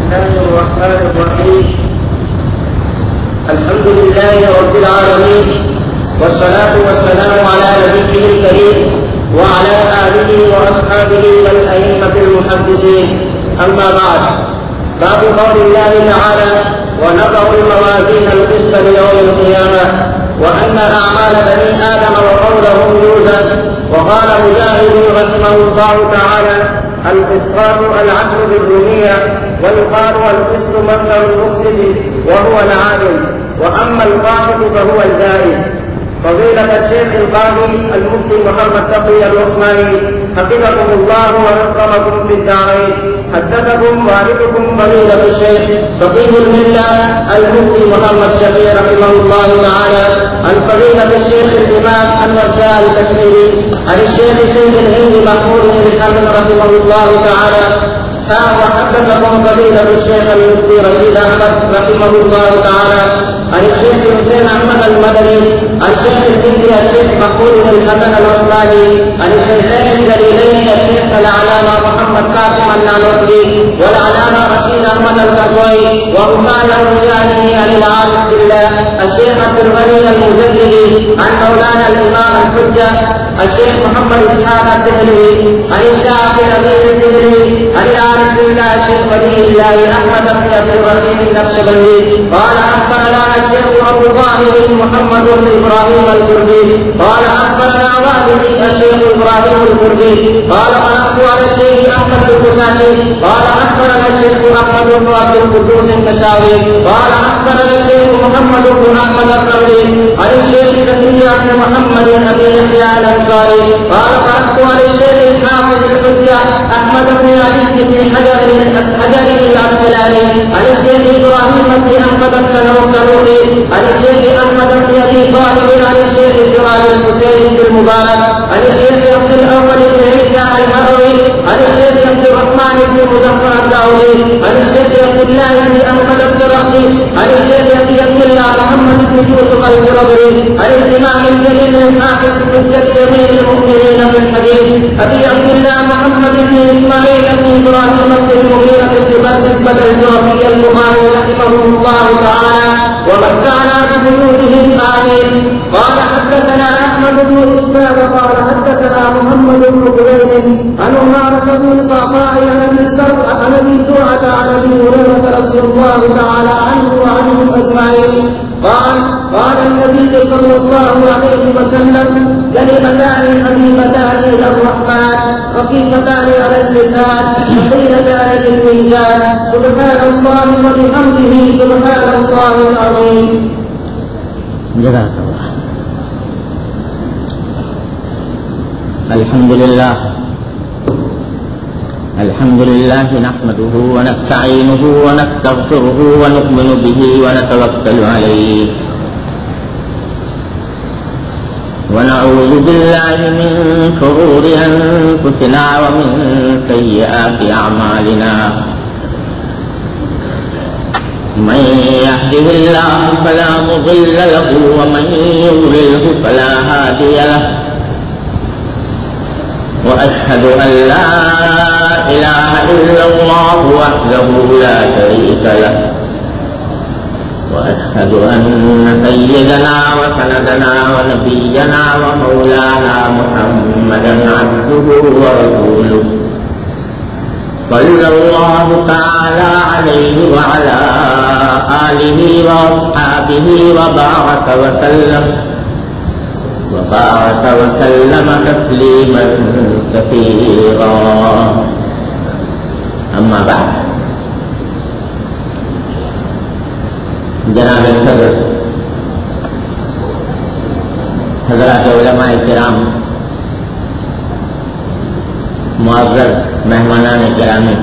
الله الرحمن الرحيم. الحمد لله رب العالمين، والصلاة والسلام على نبيه الكريم وعلى آله وأصحابه والأئمة المحدثين. أما بعد، باب قول الله تعالى: ونضع الموازين القسط ليوم القيامة وأن أعمال بني آدم وقولهم يوزن. وقال مجاهد رحمه الله تعالى: القسطاس العدل بالرمية، ويقال القسط مصدر المقسط وهو العادل، وأما القاسط فهو الزائد. فضيلة الشيخ القاضي المفتي محمد تقي العثماني حفظكم الله ونصركم في الدارين، حدثكم والدكم فضيلة الشيخ فقيه الملة المفتي محمد شفيع رحمه الله تعالى عن فضيلة الشيخ الإمام أنور شاه الكشميري عن الشيخ سيد الهند محمود الحسن رحمه الله تعالى. وحدثكم فضيلة الشيخ المفتي رشيد أحمد رحمه الله تعالى عن الشيخ حسين أحمد المدني عن الشيخ الهندي الشيخ محمود الحسن العثماني عن الشيخين الجليلين الشيخ العلامة محمد قاسم النانوتي والعلامة رشيد أحمد القطوي، وهما يرويانه عن العارف بالله الشيخ عبد الغني المجددي عن مولانا الإمام الحجة الشيخ محمد إسحاق الدهلوي عن الشافعي الأمير الدهلوي عن العارف بالله الشيخ ولي الله أحمد بن عبد الرحيم النقشبندي قال: أخبرنا الشيخ أبو ظاهر محمد بن إبراهيم الكردي قال: أخبرنا والدي الشيخ إبراهيم الكردي قال: قرأت على الشيخ أحمد الكساني قال: أخبرنا الشيخ أحمد بن عبد القدوس الكشاوي قال: أخبرنا الشيخ محمد بن أحمد القولي عن الشيخ زكريا بن محمد أبي يحيى الأنصاري قال: قرأت على الشيخ الحافظ الحجة أحمد بن علي بن حجر العسقلاني عن الشيخ إبراهيم بن أحمد التنوري عن الشيخ أحمد بن أبي طالب عن الشيخ سراج الحسين بن المبارك عن الشيخ عبد الأول بن عيسى المروي عن الشيخ عبد الرحمن بن مظفر الداودي عن الشيخ عبد الله بن أحمد السرخسي عن الشيخ عبد الله محمد بن يوسف الجربري عن الإمام الجليل الحافظ حجة أمير المؤمنين في الحديث أبي عبد الله محمد بن إسماعيل بن إبراهيم بن المغيرة بن الجربي البخاري رحمه الله تعالى ومتعنا بجهودهم آمين. قال: حدثنا أحمد بن إسحاق قال: حدثنا محمد بن قبيل عن عمارة بن القعقاع عن أبي زرعة عن أبي هريرة رضي الله تعالى عنه وعنهم أجمعين قال النبي صلى الله عليه وسلم: كلمتان حبيبتان إلى الرحمن خفيفتان على اللسان ثقيلتان في الميزان سبحان الله وبحمده سبحان الله العظيم. جزاك الله. الحمد لله نحمده ونستعينه ونستغفره ونؤمن به ونتوكل عليه ونعوذ بالله من شرور أنفسنا ومن سيئات أعمالنا. من يهده الله فلا مضل له ومن يضلله فلا هادي له، وأشهد أن لا إله إلا الله وحده لا شريك له، وأشهد أن سيدنا وسندنا ونبينا ومولانا محمدا عبده ورسوله صلى الله تعالى عليه وعلى آله وأصحابه وبارك وسلم تسليما كثيرا. أما بعد، जनाब सदर हज़रात उलमा किराम, मुअज़्ज़ज़ मेहमानान किरामी,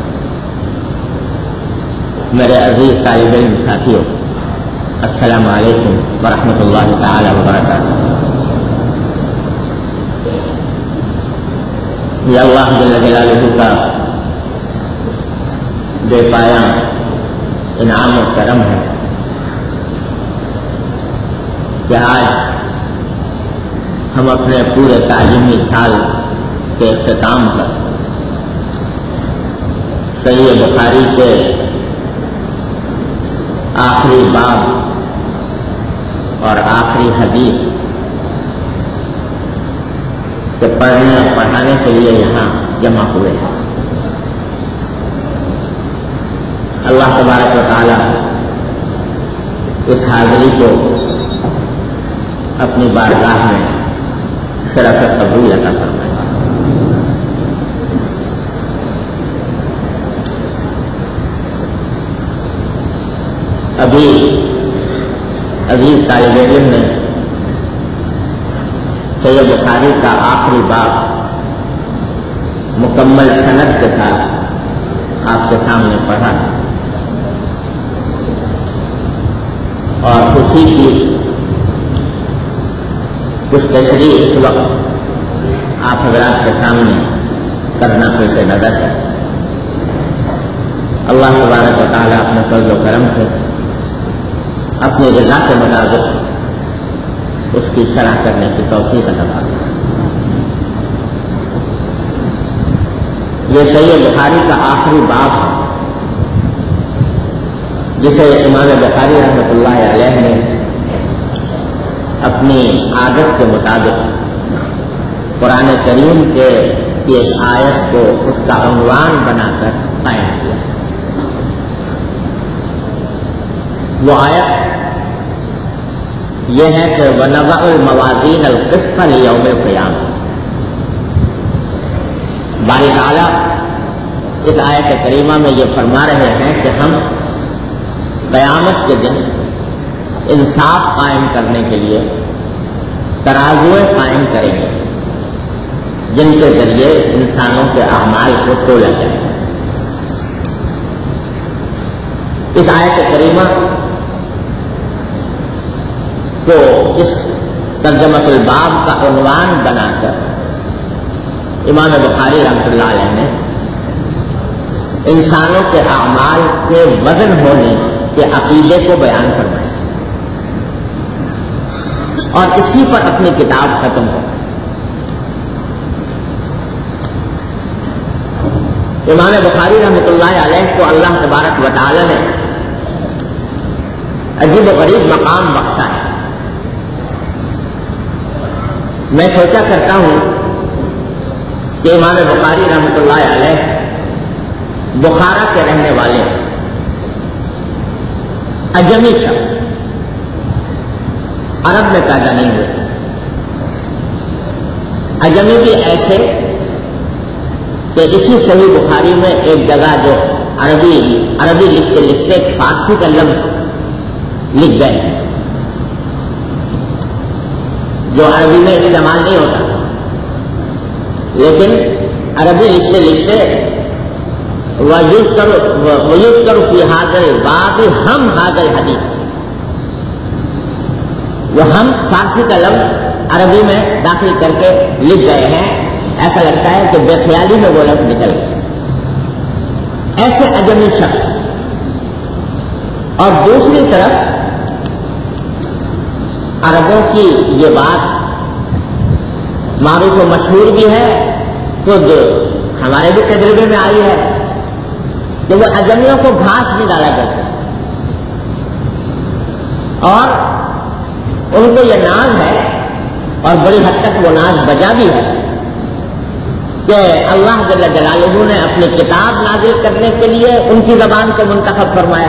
मेरे अज़ीज़ तालिब इल्म साथियों, अस्सलामु अलैकुम व रहमतुल्लाहि तआला व बरकातुहू। ये अल्लाह जल्ल जलालुहू का बेपाया इनाम और करम है कि आज हम अपने पूरे तालीमी साल के इख्तिताम पर सहीह बुखारी के آخری باب اور آخری حدیث کے پڑھنے اور پڑھانے کے لیے یہاں جمع ہوئے ہیں. اللہ تبارک و تعالی اس حاضری کو اپنی بارگاہ میں شرافت قبول عطا فرمائے. ابھی عزیز طالب علم نے صحیح بخاری کا آخری باب مکمل سند کے ساتھ آپ کے سامنے پڑھا اور اسی کی کچھ تشریح اس وقت آپ حضرات کے سامنے کرنا پیش نظر ہے. اللہ تبارک و تعالیٰ اپنے فضل و کرم سے اپنی رضا کے مطابق اس کی شرح کرنے کی توفیق عطا فرمائے. یہ صحیح بخاری کا آخری باب ہے جسے امام بخاری رحمۃ اللہ علیہ نے اپنی عادت کے مطابق قرآن کریم کے ایک آیت کو اس کا عنوان بنا کر قائم کیا. وہ آیت یہ ہے کہ وَنَضَعُ الْمَوَازِينَ الْقِسْطَ لِيَوْمِ الْقِيَامَةِ. باری تعالیٰ اس آیت کریمہ میں یہ فرما رہے ہیں کہ ہم قیامت کے دن انصاف قائم کرنے کے لیے ترازویں قائم کریں گے جن کے ذریعے انسانوں کے اعمال کو تولا جائے. اس آیت کریمہ کو اس ترجمۃ الباب کا عنوان بنا کر امام بخاری رحمۃ اللہ علیہ نے انسانوں کے اعمال کے وزن ہونے کے عقیدے کو بیان فرمایا اور اسی پر اپنی کتاب ختم ہو. امام بخاری رحمۃ اللہ علیہ کو اللہ تبارک و تعالی نے عجیب و غریب مقام بخشا ہے. میں سوچا کرتا ہوں کہ امام بخاری رحمۃ اللہ علیہ بخارا کے رہنے والے اجمی شخص عرب میں پیدا نہیں ہوئے. اجمی بھی ایسے کہ اسی صحیح بخاری میں ایک جگہ جو عربی لکھتے لکھتے فارسی کا لفظ لکھ گئے جو عربی میں استعمال نہیں ہوتا, لیکن عربی لکھتے لکھتے وَيُذْكَرُ فِي هَذَا الْبَابِ ہم هَذَا الْحَدِيث, وہ ہم فارسی کا لفظ عربی میں داخل کر کے لکھ گئے ہیں. ایسا لگتا ہے کہ بے خیالی میں وہ لفظ نکل گئے. ایسے اجمی شخص. اور دوسری طرف عربوں کی یہ بات معروف و مشہور بھی ہے, خود ہمارے بھی تجربے میں آئی ہے کہ وہ اجمیوں کو گھاس نہیں ڈالا کرتے اور ان کو یہ ناز ہے اور بڑی حد تک وہ ناز بجا بھی ہے کہ اللہ جل جلالہ نے اپنی کتاب نازل کرنے کے لیے ان کی زبان کو منتخب فرمایا.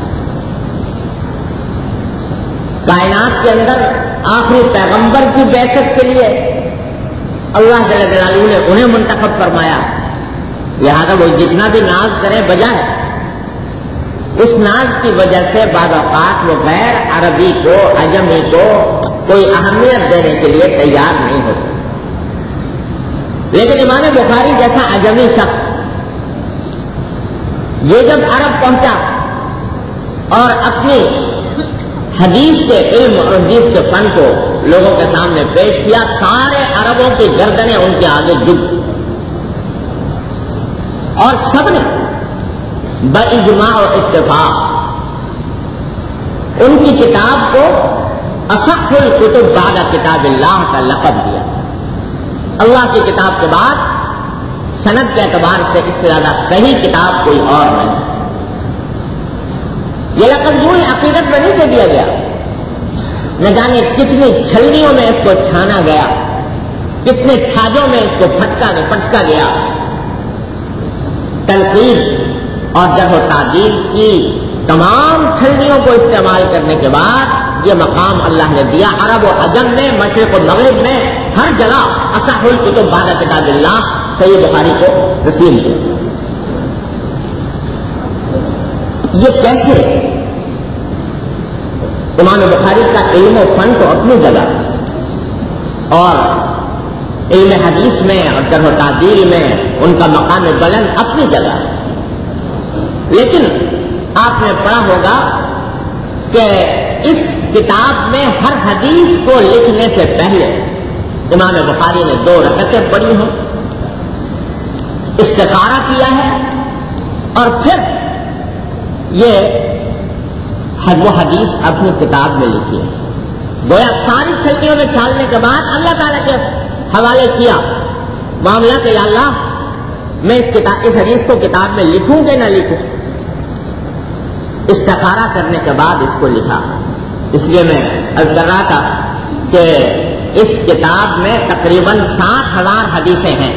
کائنات کے اندر آخری پیغمبر کی بعثت کے لیے اللہ جل جلالہ نے انہیں منتخب فرمایا. لہذا وہ جتنا بھی ناز کریں بجا ہے. اس ناز کی وجہ سے بعض اوقات وہ غیر عربی کو اجمی کو کوئی اہمیت دینے کے لیے تیار نہیں ہوتے. لیکن امام بخاری جیسا اجمی شخص یہ جب عرب پہنچا اور اپنی حدیث کے علم اور حدیث کے فن کو لوگوں کے سامنے پیش کیا, سارے عربوں کی گردنیں ان کے آگے جھک اور سب نے باجماع و اتفاق ان کی کتاب کو اصح الکتب بعد کتاب اللہ کا لقب دیا. اللہ کی کتاب کے بعد سند کے اعتبار سے اس سے زیادہ صحیح کتاب کوئی اور نہیں. یہ لفظ یوں ہی عقیدت میں نہیں دے دیا گیا، نہ جانے کتنی چھلنیوں میں اس کو چھانا گیا، کتنے چھاجوں میں اس کو پٹکا گیا۔ تنقید اور جرح و تعدیل کی تمام چھلنیوں کو استعمال کرنے کے بعد یہ مقام اللہ نے دیا۔ عرب و عجم میں، مشرق و مغرب میں، ہر جگہ اصح الکتب بعد کتاب اللہ صحیح بخاری کو تسلیم کیا۔ یہ کیسے؟ امام بخاری کا علم و فن تو اپنی جگہ اور علم حدیث میں اور جرح و تعدیل میں ان کا مقام بلند اپنی جگہ، لیکن آپ نے پڑھا ہوگا کہ اس کتاب میں ہر حدیث کو لکھنے سے پہلے امام بخاری نے 2 رکعتیں پڑھی ہیں، استخارہ کیا ہے، اور پھر یہ وہ حدیث اپنی کتاب میں لکھی ہے۔ گویا ساری چھلکیوں میں چھالنے کے بعد اللہ تعالیٰ کے حوالے کیا معاملہ کہ یا اللہ میں اس حدیث کو کتاب میں لکھوں کہ نہ لکھوں۔ استخارہ کرنے کے بعد اس کو لکھا۔ اس لیے میں عرض کر رہا تھا کہ اس کتاب میں تقریباً 60,000 حدیثیں ہیں،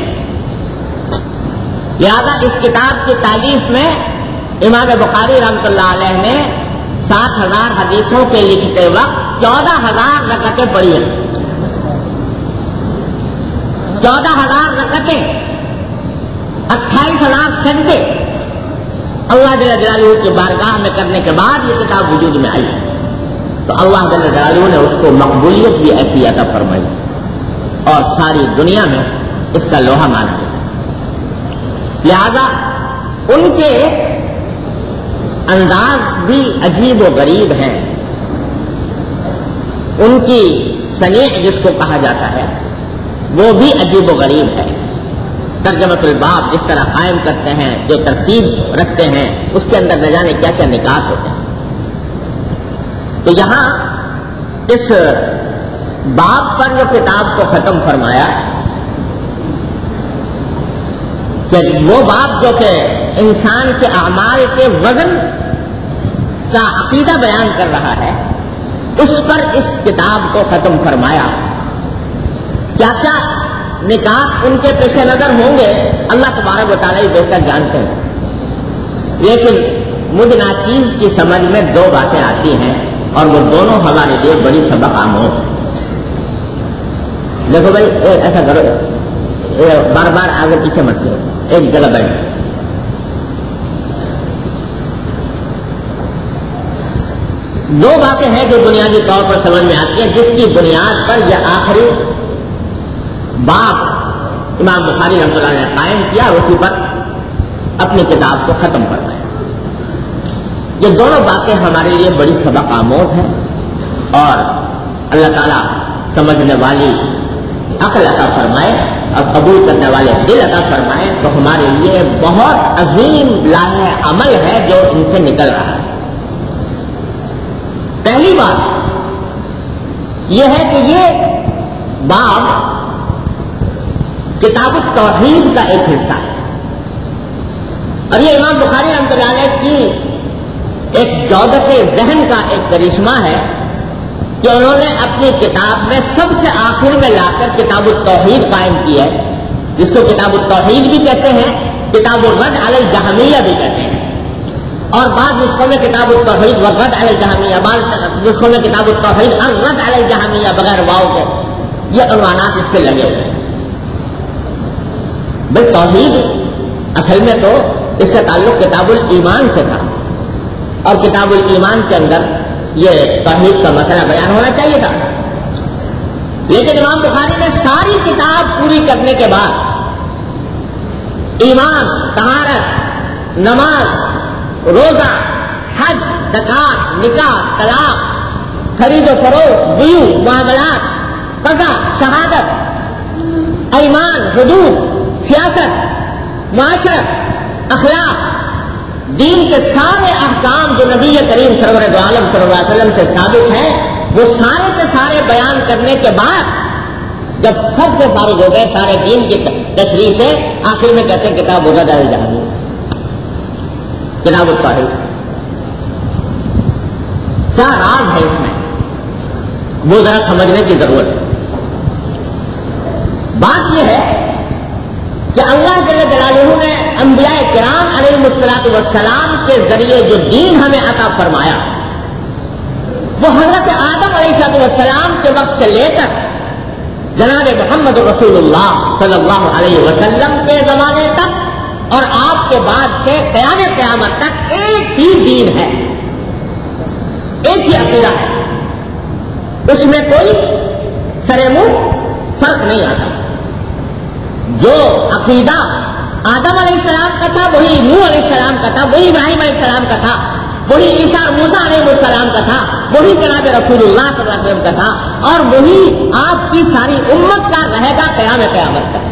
لہذا اس کتاب کی تالیف میں امام بخاری رحمۃ اللہ علیہ نے 60,000 حدیثوں کے لکھتے وقت 14,000 رکعتیں پڑھی ہیں۔ 14,000 رکعتیں، 28,000 سجدے اللہ جل جلالہ کی بارگاہ میں کرنے کے بعد یہ کتاب وجود میں آئی، تو اللہ جل جلالہ نے اس کو مقبولیت بھی ایسی عطا فرمائی اور ساری دنیا میں اس کا لوہا مانا گیا۔ لہذا ان کے انداز بھی عجیب و غریب ہیں، ان کی صنیع جس کو کہا جاتا ہے وہ بھی عجیب و غریب ہے۔ ترجمۃ الباب جس طرح قائم کرتے ہیں، جو ترتیب رکھتے ہیں، اس کے اندر نہ جانے کیا کیا نکات ہوتے ہیں۔ تو یہاں اس باب پر جو کتاب کو ختم فرمایا کہ وہ باب جو کہ انسان کے اعمال کے وزن کا عقیدہ بیان کر رہا ہے، اس پر اس کتاب کو ختم فرمایا۔ کیا کیا نکات ان کے پیش نظر ہوں گے اللہ تبارک و تعالیٰ بہتر جانتے ہیں، لیکن مجھ ناچیز کی سمجھ میں 2 باتیں آتی ہیں اور وہ دونوں ہمارے لیے بڑی سبق آموز ہیں۔ دیکھو بھائی ایسا کرو، بار بار آگے پیچھے مت کرو، ایک جگہ بیٹھو۔ دو باتیں ہیں جو بنیادی طور پر سمجھ میں آتی ہیں، جس کی بنیاد پر یہ آخری باب امام بخاری رحمۃ اللہ نے قائم کیا اور اسی پر اپنی کتاب کو ختم کروایا۔ یہ دونوں باتیں ہمارے لیے بڑی سبق آموز ہیں اور اللہ تعالیٰ سمجھنے والی عقل عطا فرمائے اور قبول کرنے والے دل عطا فرمائے تو ہمارے لیے بہت عظیم لاہ عمل ہے جو ان سے نکل رہا ہے۔ پہلی بات یہ ہے کہ یہ باب کتاب التوحید کا ایک حصہ ہے، اور یہ امام بخاری رحمۃ اللہ علیہ کی ایک جودت ذہن کا ایک کرشمہ ہے کہ انہوں نے اپنی کتاب میں سب سے آخر میں لا کر کتاب التوحید قائم کی ہے، جس کو کتاب التوحید بھی کہتے ہیں، کتاب الرد علی الجہمیہ بھی کہتے ہیں، اور بعض نسخوں میں کتاب التوحید والرد علی الجہمیہ، بعض نسخوں میں کتاب التوحید الرد علی الجہمیہ بغیر واو کے، یہ عنوانات اس پہ لگے ہوئے ہیں۔ بھائی توحید اصل میں تو اس کا تعلق کتاب الایمان سے تھا، اور کتاب الایمان کے اندر یہ توحید کا مسئلہ بیان ہونا چاہیے تھا، لیکن امام بخاری نے ساری کتاب پوری کرنے کے بعد ایمان، طہارت، نماز، روزہ، حج، زکات، نکاح، طلاق، خرید و فروخت، بیوع، معاملات، قضا، شہادت، ایمان، حدود، سیاست، معاشرت، اخلاق، دین کے سارے احکام جو نبی کریم سرور دو عالم صلی اللہ علیہ وسلم سے ثابت ہیں، وہ سارے کے سارے بیان کرنے کے بعد جب سب سے فارغ ہو گئے سارے دین کی تشریح سے، آخر میں کہتے ہیں کتاب الرد علی الجہمیہ، کتاب التوحید۔ کیا راز ہے اس میں، وہ ذرا سمجھنے کی ضرورت ہے۔ بات یہ ہے کہ اللہ جل جلالہ نے انبیاء کرام علیہ الصلوۃ والسلام کے ذریعے جو دین ہمیں عطا فرمایا، وہ حضرت آدم علیہ السلام کے وقت سے لے کر جناب محمد رسول اللہ صلی اللہ علیہ وسلم کے زمانے تک اور آپ کے بعد سے قیام قیامت تک ایک ہی دین ہے، ایک ہی عقیدہ ہے، اس میں کوئی سرے منہ فرق نہیں آتا۔ جو عقیدہ آدم علیہ السلام کا تھا وہی نوح علیہ السلام کا تھا، وہی ابراہیم علیہ السلام کا تھا، وہی عیسیٰ موسیٰ علیہ السلام کا تھا، وہی جناب رسول اللہ صلی اللہ علیہ وسلم کا تھا، اور وہی آپ کی ساری امت کا رہے گا قیام قیامت تک۔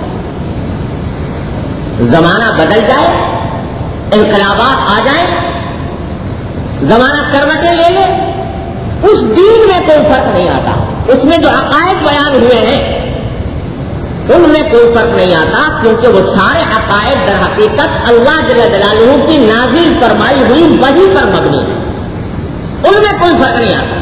زمانہ بدل جائے، انقلابات آ جائیں، زمانہ کروٹیں لے لے، اس دین میں کوئی فرق نہیں آتا، اس میں جو عقائد بیان ہوئے ہیں ان میں کوئی فرق نہیں آتا، کیونکہ وہ سارے عقائد در حقیقت اللہ جل جلالہ کی نازل فرمائی ہوئی وحی پر مبنی ہے، ان میں کوئی فرق نہیں آتا۔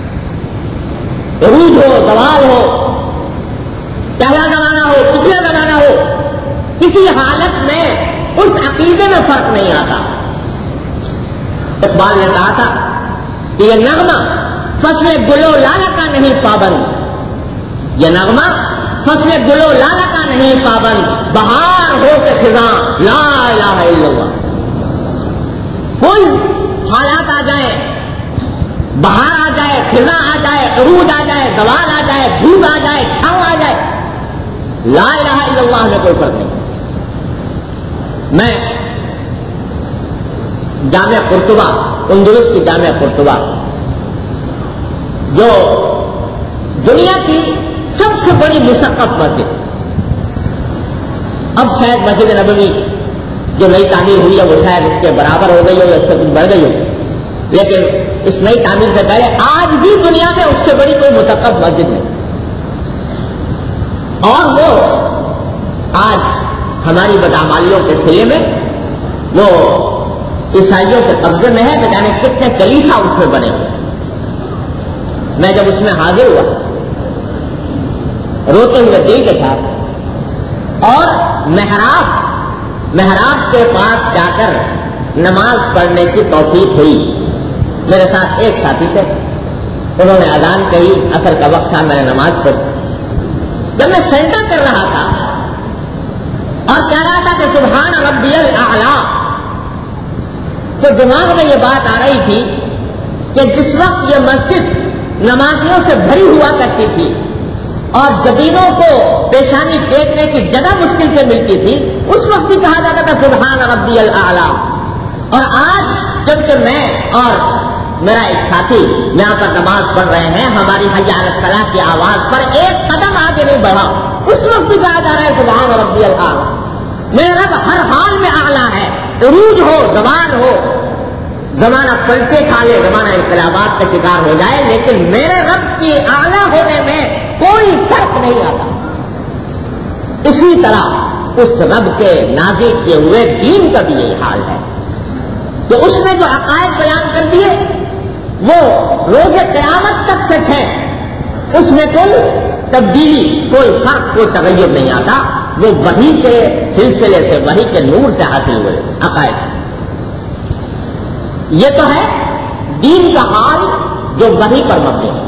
عروج ہو، زوال ہو، پہلا زمانہ ہو، پچھلا زمانہ ہو، کسی حالت میں اس عقیدے میں فرق نہیں آتا۔ اقبال نے کہا تھا کہ یہ نغمہ فصل گلو لالا کا نہیں پابند، یہ نغمہ فصل گلو لالا کا نہیں پابند، بہار ہو کے خزاں لا الہ الا اللہ۔ کوئی حالات آ جائے، بہار آ جائے، خزاں آ جائے، عروج آ جائے، زوال آ جائے، دھوپ آ جائے، چھاؤں آ جائے، لا الہ الا اللہ میں کوئی فرق نہیں۔ میں جامعہ قرطبہ، اندلس کی جامعہ قرطبہ جو دنیا کی سب سے بڑی مثقف مسجد، اب شاید مسجد نبوی جو نئی تعمیر ہوئی ہے وہ شاید اس کے برابر ہو گئی ہو یا اس سے کچھ بڑھ گئی ہو، لیکن اس نئی تعمیر سے پہلے آج بھی دنیا میں اس سے بڑی کوئی مثقف مسجد نہیں، اور وہ آج ہماری بدعمالیوں کے سلے میں وہ عیسائیوں کے قبضے میں ہے، کہ جانے کتنے کلیسا اس میں بنے ہوئے۔ میں جب اس میں حاضر ہوا روتے ہوئے دل کے ساتھ، اور محراب کے پاس جا کر نماز پڑھنے کی توفیق ہوئی۔ میرے ساتھ ایک ساتھی تھے، انہوں نے اذان کہی، عصر کا وقت تھا، میں نے نماز پڑھی۔ جب میں سجدہ کر رہا تھا اور کہہ رہا تھا کہ سبحان ربی الاعلی، تو دماغ میں یہ بات آ رہی تھی کہ جس وقت یہ مسجد نمازیوں سے بھری ہوا کرتی تھی اور جبینوں کو پیشانی ٹیکنے کی جگہ مشکل سے ملتی تھی، اس وقت بھی کہا جاتا تھا سبحان ربی الاعلی۔ اور آج جبکہ میں اور میرا ایک ساتھی یہاں پر نماز پڑھ رہے ہیں، ہماری حی علی الصلاۃ کی آواز پر ایک قدم آگے نہیں بڑھا، اس وقت بھی کہا جا رہا ہے سبحان ربی الاعلی۔ میرا رب ہر حال میں اعلیٰ ہے، عروج ہو، زوال ہو، زمانہ پلٹے کھا لے، زمانہ انقلابات کا شکار ہو جائے، لیکن میرے رب کی اعلیٰ ہونے میں کوئی فرق نہیں آتا۔ اسی طرح اس رب کے نازل کیے ہوئے دین کا بھی یہی حال ہے کہ اس نے جو عقائد بیان کر دیے وہ روز قیامت تک سچ ہے، اس میں کوئی تبدیلی، کوئی فرق، کوئی تغیر نہیں آتا، وہ وحی کے سلسلے سے، وحی کے نور سے حاصل ہوئے عقائد۔ یہ تو ہے دین کا حال جو وحی پر مبنی ہے۔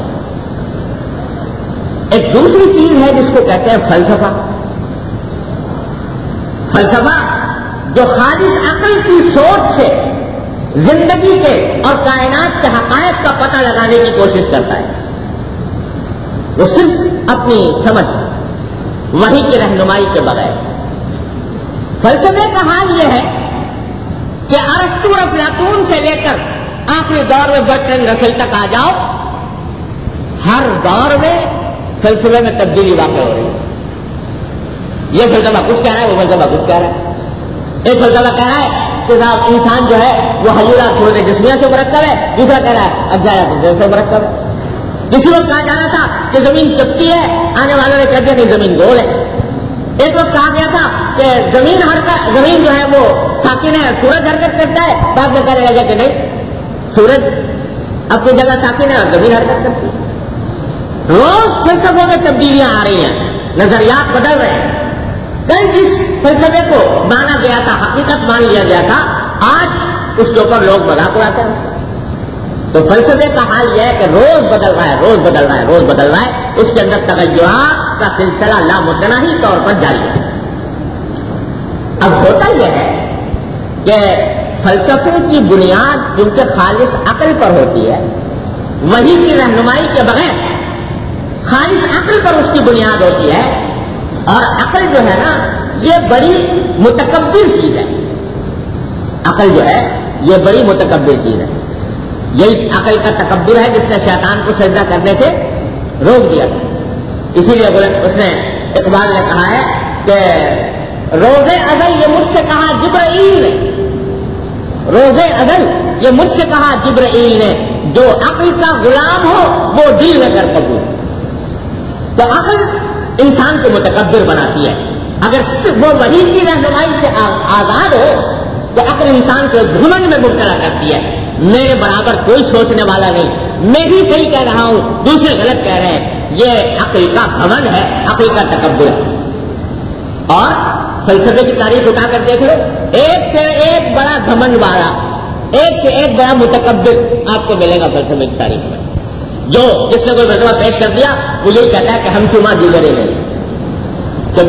ایک دوسری چیز ہے جس کو کہتے ہیں فلسفہ۔ فلسفہ جو خالص عقل کی سوچ سے زندگی کے اور کائنات کے حقائق کا پتہ لگانے کی کوشش کرتا ہے، وہ صرف اپنی سمجھ، وحی کی رہنمائی کے بغیر۔ فلسفے کا حال یہ ہے کہ ارسطو اور افلاطون سے لے کر آخری دور میں برٹرینڈ رسل تک آ جاؤ، ہر دور میں فلسفے میں تبدیلی واقع ہو رہی ہے۔ یہ فلسفہ کچھ کہہ رہا ہے، وہ فلسفہ کچھ کہہ رہا ہے۔ ایک فلسفہ کہہ رہا ہے کہ صاحب انسان جو ہے وہ حیولہ چھوڑنے جسمیہ سے مرکب ہے، دوسرا کہہ رہا ہے اجزاء سے مرکب ہے۔ کسی وقت کہا جانا تھا کہ زمین چپٹی ہے، آنے والوں نے کہہ دیا کہ زمین گول ہے۔ ایک وقت کہا گیا تھا کہ زمین جو ہے وہ ساکن ہے، سورج حرکت کرتا ہے، بعد میں کہنے لگا کہ نہیں، سورج اب کوئی جگہ ساکن ہے اور زمین حرکت کرتی ہے. روز فلسفوں میں تبدیلیاں آ رہی ہیں, نظریات بدل رہے ہیں. کل جس فلسفے کو مانا گیا تھا, حقیقت مان لیا گیا تھا, آج اس کے اوپر لوگ مذاق اڑاتے ہیں. تو فلسفے کا حال یہ ہے کہ روز بدل رہا ہے, روز بدل رہا ہے, روز بدل رہا ہے. اس کے اندر تغیرات کا سلسلہ لامتناہی طور پر جاری ہے. اب ہوتا یہ ہے کہ فلسفے کی بنیاد کیونکہ خالص عقل پر ہوتی ہے, وحی کی رہنمائی کے بغیر خالص عقل پر اس کی بنیاد ہوتی ہے. اور عقل جو ہے نا یہ بڑی متکبر چیز ہے. عقل جو ہے یہ بڑی متکبر چیز ہے. یہی عقل کا تکبر ہے جس نے شیطان کو سجدہ کرنے سے روک دیا تھا. اسی لیے اس نے اقبال نے کہا ہے کہ روز ازل یہ مجھ سے کہا جبرائیل نے, روز ازل یہ مجھ سے کہا جبرائیل نے, جو عقل کا غلام ہو وہ دل میں کر قبول. تو عقل انسان کو متکبر بناتی ہے. اگر صرف وہ وحی کی رہنمائی سے آزاد ہو تو عقل انسان کو گھمنڈ میں مبتلا کرتی ہے. میرے برابر کوئی سوچنے والا نہیں, میں بھی صحیح کہہ رہا ہوں, دوسرے غلط کہہ رہے ہیں. یہ عقل کا گھمنڈ ہے, عقل کا تکبر ہے. اور فلسفے کی تاریخ اٹھا کر دیکھ لو, ایک سے ایک بڑا گھمنڈ والا, ایک سے ایک بڑا متکبر آپ کو ملے گا فلسفے کی تاریخ میں. جو جس نے کوئی فتویٰ پیش کر دیا وہ یہی کہتا ہے کہ ہم چما دیگرے نہیں. تو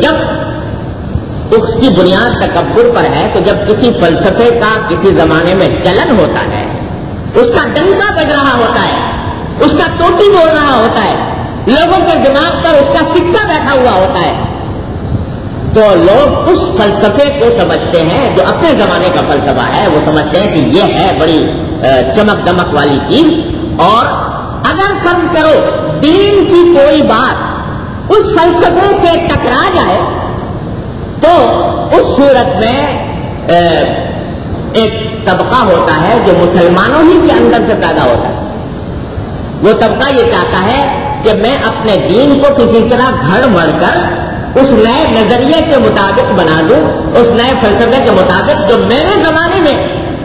جب اس کی بنیاد تکبر پر ہے, تو جب کسی فلسفے کا کسی زمانے میں چلن ہوتا ہے, اس کا ڈنکا بج رہا ہوتا ہے, اس کا ٹوٹی بول رہا ہوتا ہے, لوگوں کے دماغ پر اس کا سکہ بیٹھا ہوا ہوتا ہے, تو لوگ اس فلسفے کو سمجھتے ہیں جو اپنے زمانے کا فلسفہ ہے, وہ سمجھتے ہیں کہ یہ ہے بڑی چمک دمک والی چیز. اور اگر فرض کرو دین کی کوئی بات اس فلسفے سے ٹکرا جائے تو اس صورت میں ایک طبقہ ہوتا ہے جو مسلمانوں ہی کے اندر سے پیدا ہوتا ہے. وہ طبقہ یہ چاہتا ہے کہ میں اپنے دین کو کسی طرح گھڑ مڑ کر اس نئے نظریے کے مطابق بنا دوں, اس نئے فلسفے کے مطابق جو میرے زمانے میں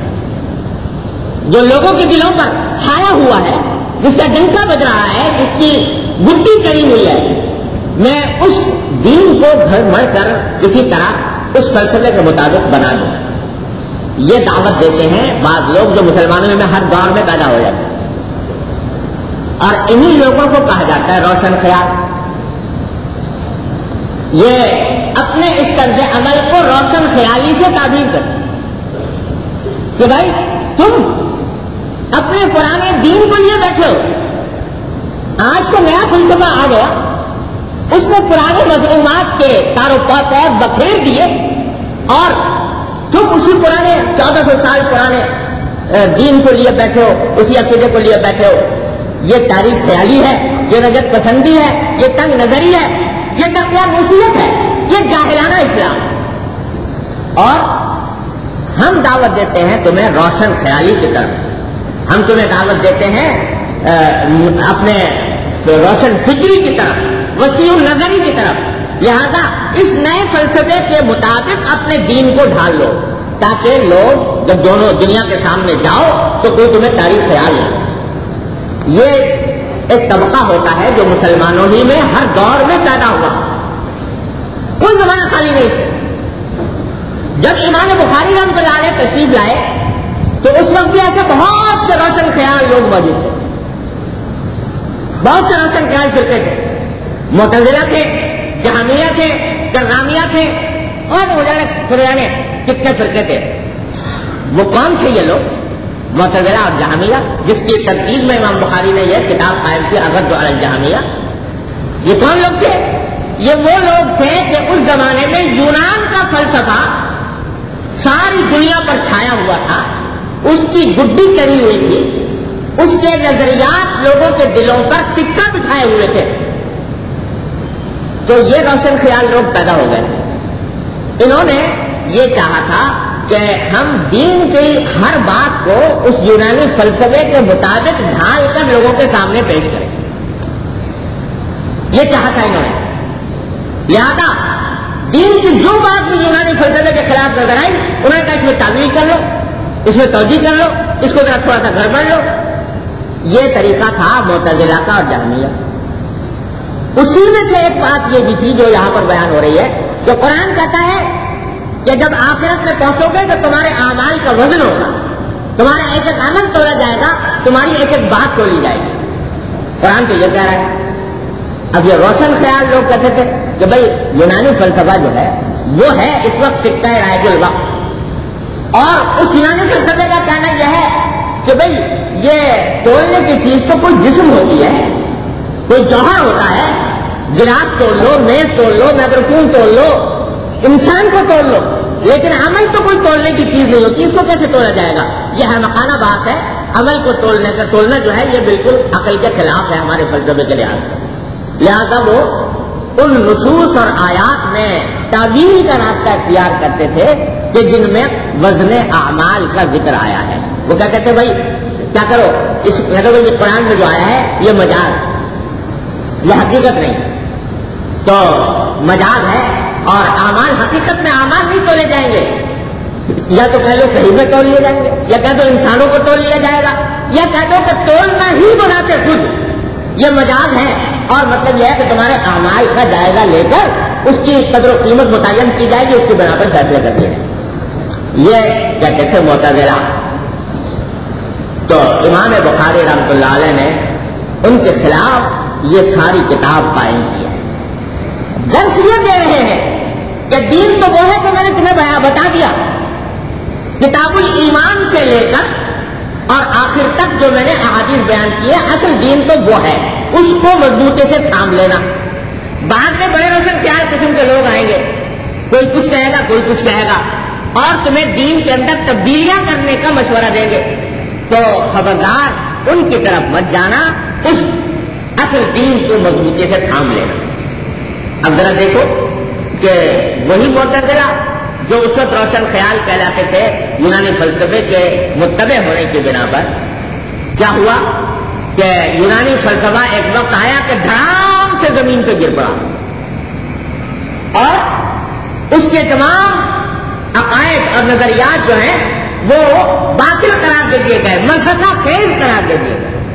جو لوگوں کے دلوں پر چھایا ہوا ہے, جس کا ڈنکا بج رہا ہے, جس کی گٹی کری ہوئی ہے, میں اس دین کو گھڑ مڑ کر کسی طرح اس فلسفے کے مطابق بنا دوں. یہ دعوت دیتے ہیں بعض لوگ جو مسلمانوں میں ہر دور میں پیدا ہو جاتے ہیں. اور انہی لوگوں کو کہا جاتا ہے روشن خیال. یہ اپنے اس طرز عمل کو روشن خیالی سے تعبیر کرتے کہ بھائی تم اپنے پرانے دین کو لیے بیٹھے ہو, آج تو نیا فلسفہ آ گیا, اس نے پرانے مضمومات کے تارو پود بکھیر دیے اور تم اسی پرانے 1400 سال پرانے دین کو لیے بیٹھے ہو, اسی عقیدے کو لیے بیٹھے ہو. یہ تاریخ خیالی ہے, یہ رجت پسندی ہے, یہ تنگ نظری ہے, یہ تقویٰ نصیحت ہے, یہ جاہلانہ اسلام. اور ہم دعوت دیتے ہیں تمہیں روشن خیالی کی طرف, ہم تمہیں دعوت دیتے ہیں اپنے روشن فکری کی طرف, وسیع نظری کی طرف. لہذا اس نئے فلسفے کے مطابق اپنے دین کو ڈھال لو تاکہ لوگ جب دونوں دنیا کے سامنے جاؤ تو کوئی تمہیں تاریخ خیال ہو. یہ ایک طبقہ ہوتا ہے جو مسلمانوں ہی میں ہر دور میں پیدا ہوا, کوئی زمانہ خالی نہیں تھا. جب امام بخاری رحمۃ اللہ علیہ تشریف لائے تو اس وقت بھی ایسے بہت سے روشن خیال لوگ موجود تھے, بہت سے روشن خیال فرقے تھے. معتزلہ تھے, جہمیہ تھے, کررامیہ تھے, اور مجھے کتنے فرقے تھے. وہ کون تھے یہ لوگ؟ معتزلہ اور جہمیہ, جس کی ترتیب میں امام بخاری نے یہ کتاب قائم کی الرد علی الجہمیہ. یہ کون لوگ تھے؟ یہ وہ لوگ تھے کہ اس زمانے میں یونان کا فلسفہ ساری دنیا پر چھایا ہوا تھا, اس کی گڈی کری ہوئی تھی, اس کے نظریات لوگوں کے دلوں پر سکہ بٹھائے ہوئے تھے. تو یہ روشن خیال لوگ پیدا ہو گئے تھے. انہوں نے یہ چاہا تھا کہ ہم دین کی ہر بات کو اس یونانی فلسفے کے مطابق ڈھال کر لوگوں کے سامنے پیش کریں. یہ چاہا تھا انہوں نے. لہذا دین کی جو بات بھی یونانی فلسفے کے خلاف نظر آئی, انہوں نے کہا اس میں تعویل کر لو, اس میں توجیہ کر لو, اس کو ذرا تھوڑا سا گڑبڑ لو. یہ طریقہ تھا معتزلہ کا اور جہمیہ۔ اسی میں سے ایک بات یہ بھی تھی جو یہاں پر بیان ہو رہی ہے کہ قرآن کہتا ہے کہ جب آخرت میں پہنچو گے تو تمہارے اعمال کا وزن ہوگا، تمہارا ایک ایک عمل تولا جائے گا، تمہاری ایک ایک بات تولی جائے گی۔ قرآن تو یہ کہہ رہا ہے۔ اب یہ روشن خیال لوگ کہتے تھے کہ بھائی یونانی فلسفہ جو ہے وہ ہے اس وقت سکہ رائج الوقت، اور اس یونانی فلسفے کا کہنا یہ ہے کہ بھائی یہ تولنے کی چیز تو کوئی جسم ہوتی ہے، کوئی جوہر ہوتا ہے، گلاس توڑ لو، میز توڑ لو، میکروفون توڑ لو، انسان کو توڑ لو، لیکن عمل تو کوئی توڑنے کی چیز نہیں ہوتی، اس کو کیسے توڑا جائے گا؟ یہ ہرمخانہ بات ہے۔ عمل کو توڑنا جو ہے یہ بالکل عقل کے خلاف ہے ہمارے فلسفے کے لحاظ سے۔ لہذا وہ ان نصوص اور آیات میں تعبیر کا راستہ اختیار کرتے تھے کہ جن میں وزن اعمال کا ذکر آیا ہے۔ وہ کیا کہتے بھائی کیا کرو اس قرآن میں جو آیا ہے یہ مجاز، یہ حقیقت نہیں، تو مجاز ہے اور اعمال حقیقت میں اعمال نہیں تولے جائیں گے، یا تو کہہ لو صحیح میں تول لیے جائیں گے، یا کہہ دو انسانوں کو تول لیا جائے گا، یا کہہ دو کہ تولنا ہی بناتے خود یہ مجاز ہے، اور مطلب یہ ہے کہ تمہارے اعمال کا جائزہ لے کر اس کی قدر و قیمت متعین کی جائے گی، اس کی بنا پر فیصلے کر دیے جائیں۔ یہ کہتے تھے معتزلہ۔ تو امام بخاری رحمۃ اللہ علیہ نے ان کے خلاف یہ ساری کتاب قائم کی ہے۔ درس یہ دے رہے ہیں کہ دین تو وہ ہے کہ میں نے تمہیں بتا دیا، کتاب الایمان سے لے کر اور آخر تک جو میں نے احادیث بیان کی ہے، اصل دین تو وہ ہے، اس کو مضبوطی سے تھام لینا۔ بعد میں بڑے روشن خیال قسم کے لوگ آئیں گے، کوئی کچھ کہے گا کوئی کچھ کہے گا، اور تمہیں دین کے اندر تبدیلیاں کرنے کا مشورہ دیں گے، تو خبردار ان کی طرف مت جانا، اس اصل دین کو مضبوطی سے تھام لینا۔ اب ذرا دیکھو کہ وہی معتزلہ جو اس وقت روشن خیال کہلاتے تھے یونانی فلسفے کے متبع ہونے کی بنا پر، کیا ہوا کہ یونانی فلسفہ ایک وقت آیا کہ دھڑام سے زمین پہ گر پڑا، اور اس کے تمام عقائد اور نظریات جو ہیں وہ باطل قرار دے دیے گئے، ملسفہ خیز قرار دے دیے گئے۔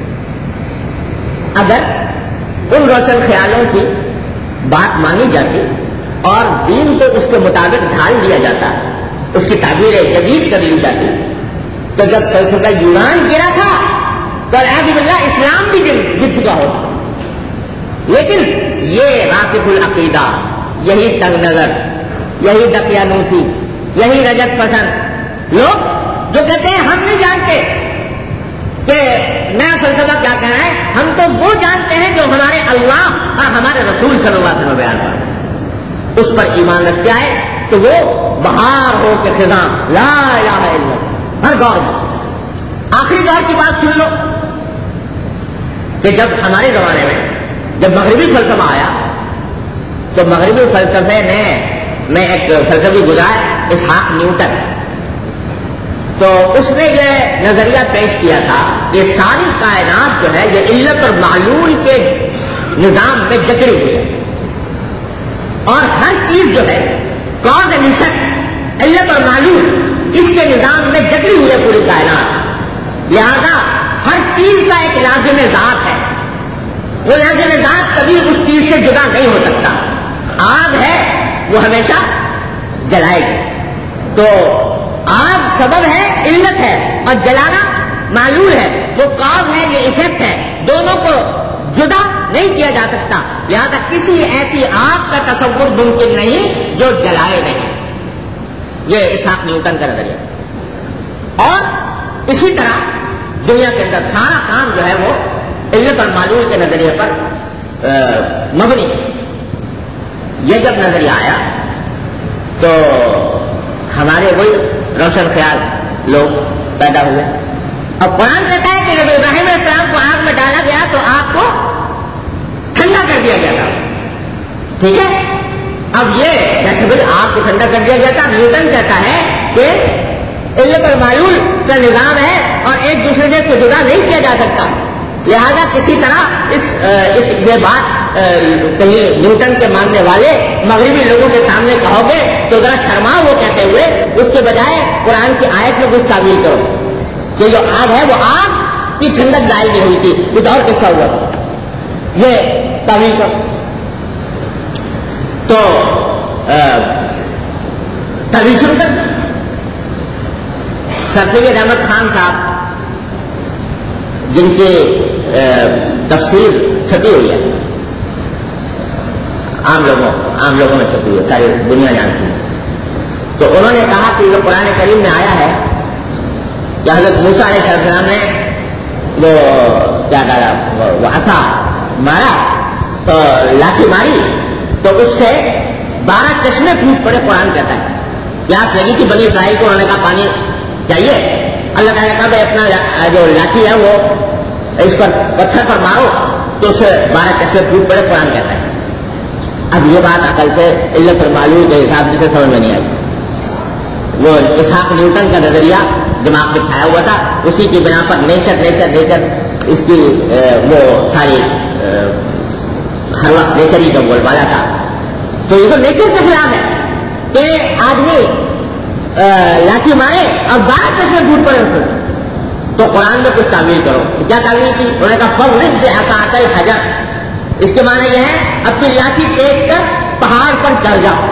اگر ان روشن خیالوں کی بات مانی جاتی اور دین کو اس کے مطابق ڈھال دیا جاتا، اس کی تعبیر جدید کر لی جاتی، تو جب فلسفہ یونان گرا تھا تو الحمد للہ اسلام بھی گر چکا ہوتا۔ لیکن یہ راسخ العقیدہ، یہی تنگ نظر، یہی دقیانوسی، یہی رجت پسند لوگ جو کہتے ہیں ہم نہیں جانتے کہ نیا فلسفہ کیا کہنا ہے، ہم تو وہ جانتے ہیں جو ہمارے اللہ اور ہمارے رسول صلی اللہ علیہ وسلم بیان کرتے، اس پر ایمان رکھتے آئے تو وہ بہار ہو کے خزاں لا الہ الا اللہ۔ ہر دور میں آخری دور کی بات سن لو کہ جب ہمارے زمانے میں جب مغربی فلسفہ آیا تو مغربی فلسفے میں ایک فلسفی گزار اسحاق نیوٹن، تو اس نے یہ نظریہ پیش کیا تھا کہ ساری کائنات جو ہے یہ علت اور معلول کے نظام میں جکڑی ہوئی ہے، اور ہر چیز جو ہے کاز اینڈ ایفیکٹ، علت اور معلول، اس کے نظام میں جکڑی ہوئی ہے پوری کائنات۔ لہذا ہر چیز کا ایک لازم ذات ہے، وہ لازم ذات کبھی اس چیز سے جدا نہیں ہو سکتا۔ آگ ہے وہ ہمیشہ جلائے گی، تو آگ سبب ہے، علت ہے، اور جلانا معلول ہے، وہ کاز ہے، یہ ایفیکٹ ہے، دونوں کو جدا نہیں کیا جا سکتا۔ لہذا کسی ایسی آگ کا تصور ممکن نہیں جو جلائے نہیں، یہ اسحاق نیوٹن کا نظریہ۔ اور اسی طرح دنیا کے اندر سارا کام جو ہے وہ علت اور معلول کے نظریے پر مبنی۔ یہ جب نظریہ آیا تو ہمارے وہی روشن خیال لوگ پیدا ہوئے، اور قرآن کہتا ہے کہ جب ابراہیم علیہ السلام کو آگ میں ڈالا گیا تو آگ کو ٹھنڈا کر دیا گیا تھا، ٹھیک ہے۔ اب یہ جیسے بھی آگ کو ٹھنڈا کر دیا گیا تھا، نیوٹن کہتا ہے کہ علت اور معلول کا نظام ہے اور ایک دوسرے سے کو جدا نہیں کیا جا سکتا، لہذا کسی طرح اس یہ بات کہیں نیوٹن کے ماننے والے مغربی لوگوں کے سامنے کہو گے تو ذرا شرماؤ وہ کہتے ہوئے، اس کے بجائے قرآن کی آیت میں کچھ تعبیر کرو کہ جو آگ ہے وہ آگ کی ٹھنڈک ظاہر نہیں ہوئی تھی، کچھ اور قصہ ہوا تھا. یہ تعویل کا تو تعویل شروع کر. سر سید احمد خان صاحب جن کی تفسیر چھپی ہوئی ہے، عام لوگوں میں چھپی ہوئی ہے، ساری دنیا جانتی ہے. تو انہوں نے کہا کہ جو قرآن کریم میں آیا ہے کہ حضرت موسیٰ علیہ السلام نے وہ کیا کہا وہ عصا مارا تو لاٹھی ماری تو اس سے 12 چشمے پھوٹ پڑے. قرآن کہتا ہے پیاس لگی تھی بنی اسرائیل کو، انہوں نے کہا پانی چاہیے. اللہ تعالیٰ نے کہا بھائی اپنا جو لاٹھی ہے وہ اس پر پتھر پر مارو تو اس سے 12 چشمے پھوٹ پڑے. قرآن کہتا ہے. اب یہ بات عقل سے علت المعلوم کے حساب سے سمجھ میں نہیں آئی. وہ اسحاق نیوٹن کا نظریہ دماغ میں چھایا ہوا تھا، اسی کی بنا پر نیچر اس کی وہ ساری ہر وقت نیچر ہی کا بول والا تھا. تو یہ تو نیچر کے خلاف ہے کہ آدمی لاٹھی مارے اور 12 چشمے پھوٹ پڑے اس کو. تو قرآن میں کچھ تعویل کرو. کیا تعویل کی؟ انہوں نے کہا فضرب بعصاک الحجر. اس کے معنی یہ ہے اپنی لاٹھی ٹیک کر پہاڑ پر چڑھ جاؤ.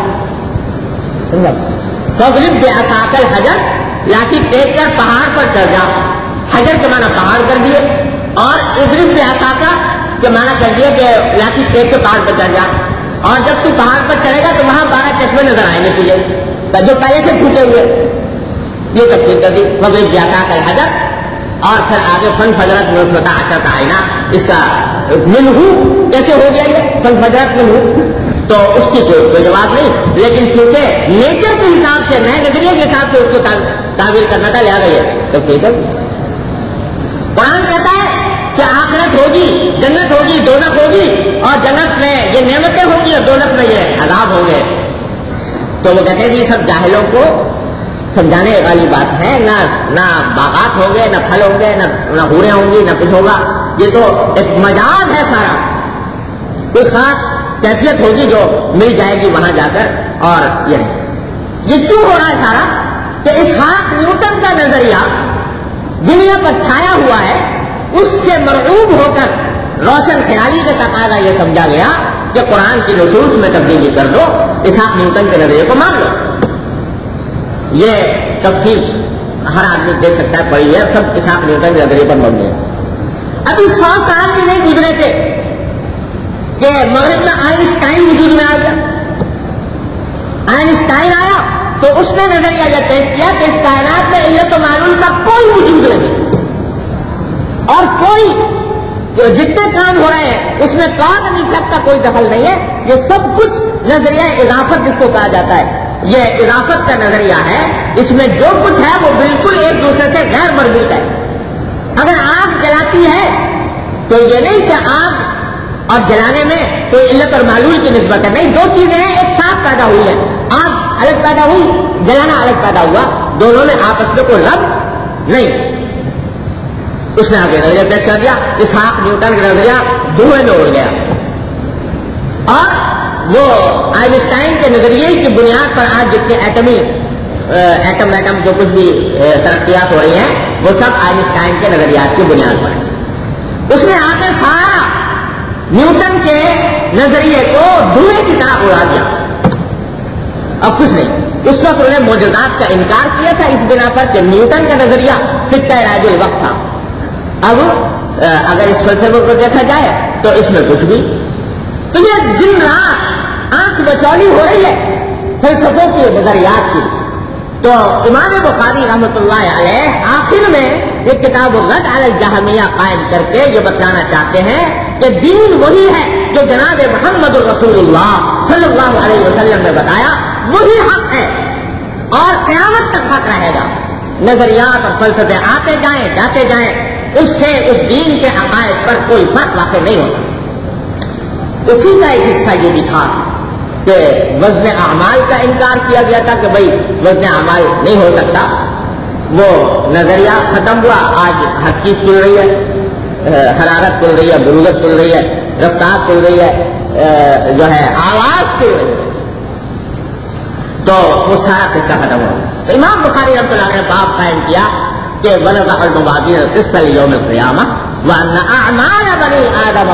فضرب بعصاک الحجر، لاٹھی ٹیک کر پہاڑ پر چڑھ جاؤ. حجر کے معنی پہاڑ کر دیے اور اضرب بعصاک کے معنی کر دیے کہ لاٹھی ٹیک کے پہاڑ پر چڑھ جا. اور جب تو پہاڑ پر چڑھے گا تو وہاں 12 چشمے نظر آئیں گے تجھے جو پہلے سے پھوٹے ہوئے. یہ تفصیل کر دی فضرب بعصاک الحجر. اور پھر آگے فن فجرت منہ عشرۃ عینا. اس کا منہ کیسے ہو گیا یہ فن فجرت منہ؟ تو اس کی کوئی جواب نہیں، لیکن کیونکہ نیچر کے حساب سے نئے نظریے کے حساب سے اس کو تعبیر کرنا تھا لہٰذا یہ تو ٹھیک ہے. قرآن کہتا ہے کہ آخرت ہوگی، جنت ہوگی، دولت ہوگی، اور جنت میں یہ نعمتیں ہوں گی اور دولت میں یہ عذاب ہوں گے. تو وہ کہتے ہیں کہ یہ سب جاہلوں کو سمجھانے والی بات ہے. نہ باغات ہوں گے، نہ پھل ہوں گے، نہ حوریں ہوں گی، نہ کچھ ہوگا. یہ تو ایک مجاز ہے سارا. کوئی خاص کیفیت ہوگی جو مل جائے گی وہاں جا کر. اور یہ کیوں ہو رہا ہے سارا کہ اسحاق نیوٹن کا نظریہ دنیا پر چھایا ہوا ہے، اس سے مرعوب ہو کر روشن خیالی کا تقاضا یہ سمجھا گیا کہ قرآن کی نصوص میں تبدیلی کر دو، اسحاق نیوٹن کے نظریے کو مان لو. یہ تفصیل ہر آدمی دیکھ سکتا ہے، پڑھی ہے، سب اسحاق نیوٹن کے نظریے پر مبنی ہے. ابھی 100 سال بھی نہیں گزرے تھے کہ مغرب میں آئنسٹائن وجود میں آ گیا. آئنسٹائن آیا تو اس نے نظریہ یہ پیش کیا کہ اس کائنات میں علت و معلوم کا کوئی وجود نہیں، اور کوئی جتنے کام ہو رہے ہیں اس میں کون نسبت کا کوئی دخل نہیں ہے. یہ سب کچھ نظریہ اضافت جس کو کہا جاتا ہے، یہ اضافت کا نظریہ ہے. اس میں جو کچھ ہے وہ بالکل ایک دوسرے سے غیر مربوط ہے. اگر آگ جلاتی ہے تو یہ نہیں کہ آگ اور جلانے میں کوئی علت اور معلول کی نسبت ہے، نہیں. دو چیزیں ہیں ایک ساتھ پیدا ہوئی ہے. آگ الگ پیدا ہوئی، جلانا الگ پیدا ہوا، دونوں میں آپس میں کوئی ربط نہیں. اس نے آگے نظریہ پیش کر دیا. اسحاق نیوٹن کا نظریہ دھوئیں میں اڑ گیا. اور وہ آئنسٹائن کے نظریے کی بنیاد پر آج جتنے ایٹم جو کچھ بھی ترقیات ہو رہی ہیں وہ سب آئنسٹائن کے نظریات کی بنیاد پر ہے. اس نے آ کر سارا نیوٹن کے نظریے کو دھوئیں کی طرح اڑا دیا. اب کچھ نہیں. اس وقت انہوں نے معجزات کا انکار کیا تھا اس بنا پر کہ نیوٹن کا نظریہ سکہ راج الوقت تھا. اب اگر اس فلسفے کو دیکھا جائے تو اس میں کچھ بھی تو یہ دن رات آنکھ بچولی ہو رہی ہے فلسفوں کی نظریات کی. تو امام بخاری رحمۃ اللہ علیہ آخر میں یہ کتاب الرد علی الجہمیہ قائم کر کے یہ بتلانا چاہتے ہیں کہ دین وہی ہے جو جناب محمد الرسول اللہ صلی اللہ علیہ وسلم نے بتایا، وہی حق ہے اور قیامت تک حق رہے گا. نظریات اور فلسفے آتے جائیں جاتے جائیں، اس سے اس دین کے عقائد پر کوئی فرق واقع نہیں ہوتا. اسی کا ایک حصہ یہ بھی تھا کہ وزن اعمال کا انکار کیا گیا تھا کہ بھائی وزن اعمال نہیں ہو سکتا. وہ نظریہ ختم ہوا. آج ہر چیز چل رہی ہے، حرارت چل رہی ہے، برودت چل رہی ہے، رفتار چل رہی ہے، جو ہے آواز چل رہی ہے. تو وہ سارا قصہ ختم ہوا. تو امام بخاری رحمۃ اللہ نے باب قائم کیا کہ ونضع الموازین القسط لیوم القیامہ وان اعمال بنی آدم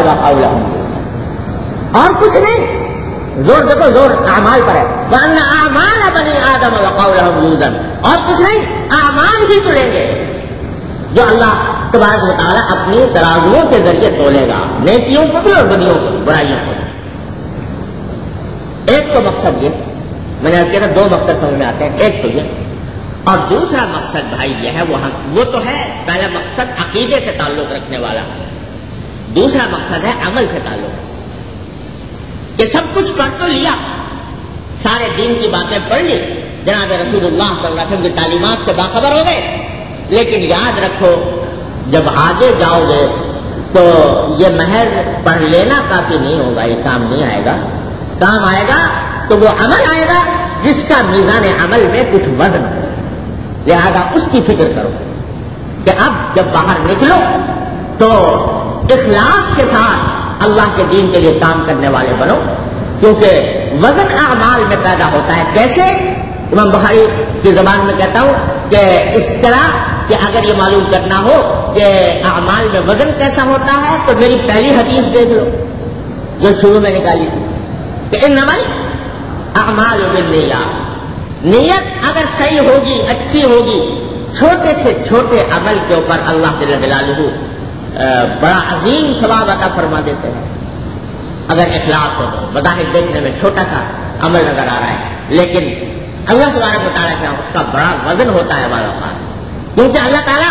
وقولهم، اور کچھ نہیں، زور دیکھو، زور اعمال پر ہے، وان اعمال بنی آدم وقولهم یوزن، اور کچھ نہیں، اعمال ہی تولیں گے جو اللہ تبارک و تعالیٰ اپنی ترازوؤں کے ذریعے تولے گا، نیکیوں کو بھی اور بدیوں کو، برائیوں کو بھی۔ ایک تو مقصد یہ، میں نے کہا دو مقصد سمجھ میں آتے ہیں، ایک تو یہ، اور دوسرا مقصد بھائی یہ ہے، وہ تو ہے پہلا مقصد عقیدے سے تعلق رکھنے والا، دوسرا مقصد ہے عمل سے تعلق، کہ سب کچھ پڑھ تو لیا، سارے دین کی باتیں پڑھ لی، جناب رسول اللہ صلی اللہ علیہ وسلم کی تعلیمات سے باخبر ہو گئے، لیکن یاد رکھو جب آگے جاؤ گے تو یہ محض پڑھ لینا کافی نہیں ہوگا، یہ کام نہیں آئے گا، کام آئے گا تو وہ عمل آئے گا جس کا میزان عمل میں کچھ وزن ہو، لہذا اس کی فکر کرو کہ اب جب باہر نکلو تو اخلاص کے ساتھ اللہ کے دین کے لیے کام کرنے والے بنو، کیونکہ وزن اعمال میں پیدا ہوتا ہے۔ کیسے؟ امام بخاری کی زبان میں کہتا ہوں کہ اس طرح کہ اگر یہ معلوم کرنا ہو کہ اعمال میں وزن کیسا ہوتا ہے تو میری پہلی حدیث دیکھ لو جو شروع میں نکالی تھی کہ انما الاعمال بالنیات، نیت اگر صحیح ہوگی، اچھی ہوگی، چھوٹے سے چھوٹے عمل کے اوپر اللہ جل جلالہ بڑا عظیم ثواب عطا فرما دیتے ہیں۔ اگر اخلاص ہو تو بظاہر دیکھنے میں چھوٹا سا عمل نظر آ رہا ہے، لیکن اللہ تبارک و تعالیٰ کا اس کا بڑا وزن ہوتا ہے بعض اوقات، کیونکہ اللہ تعالیٰ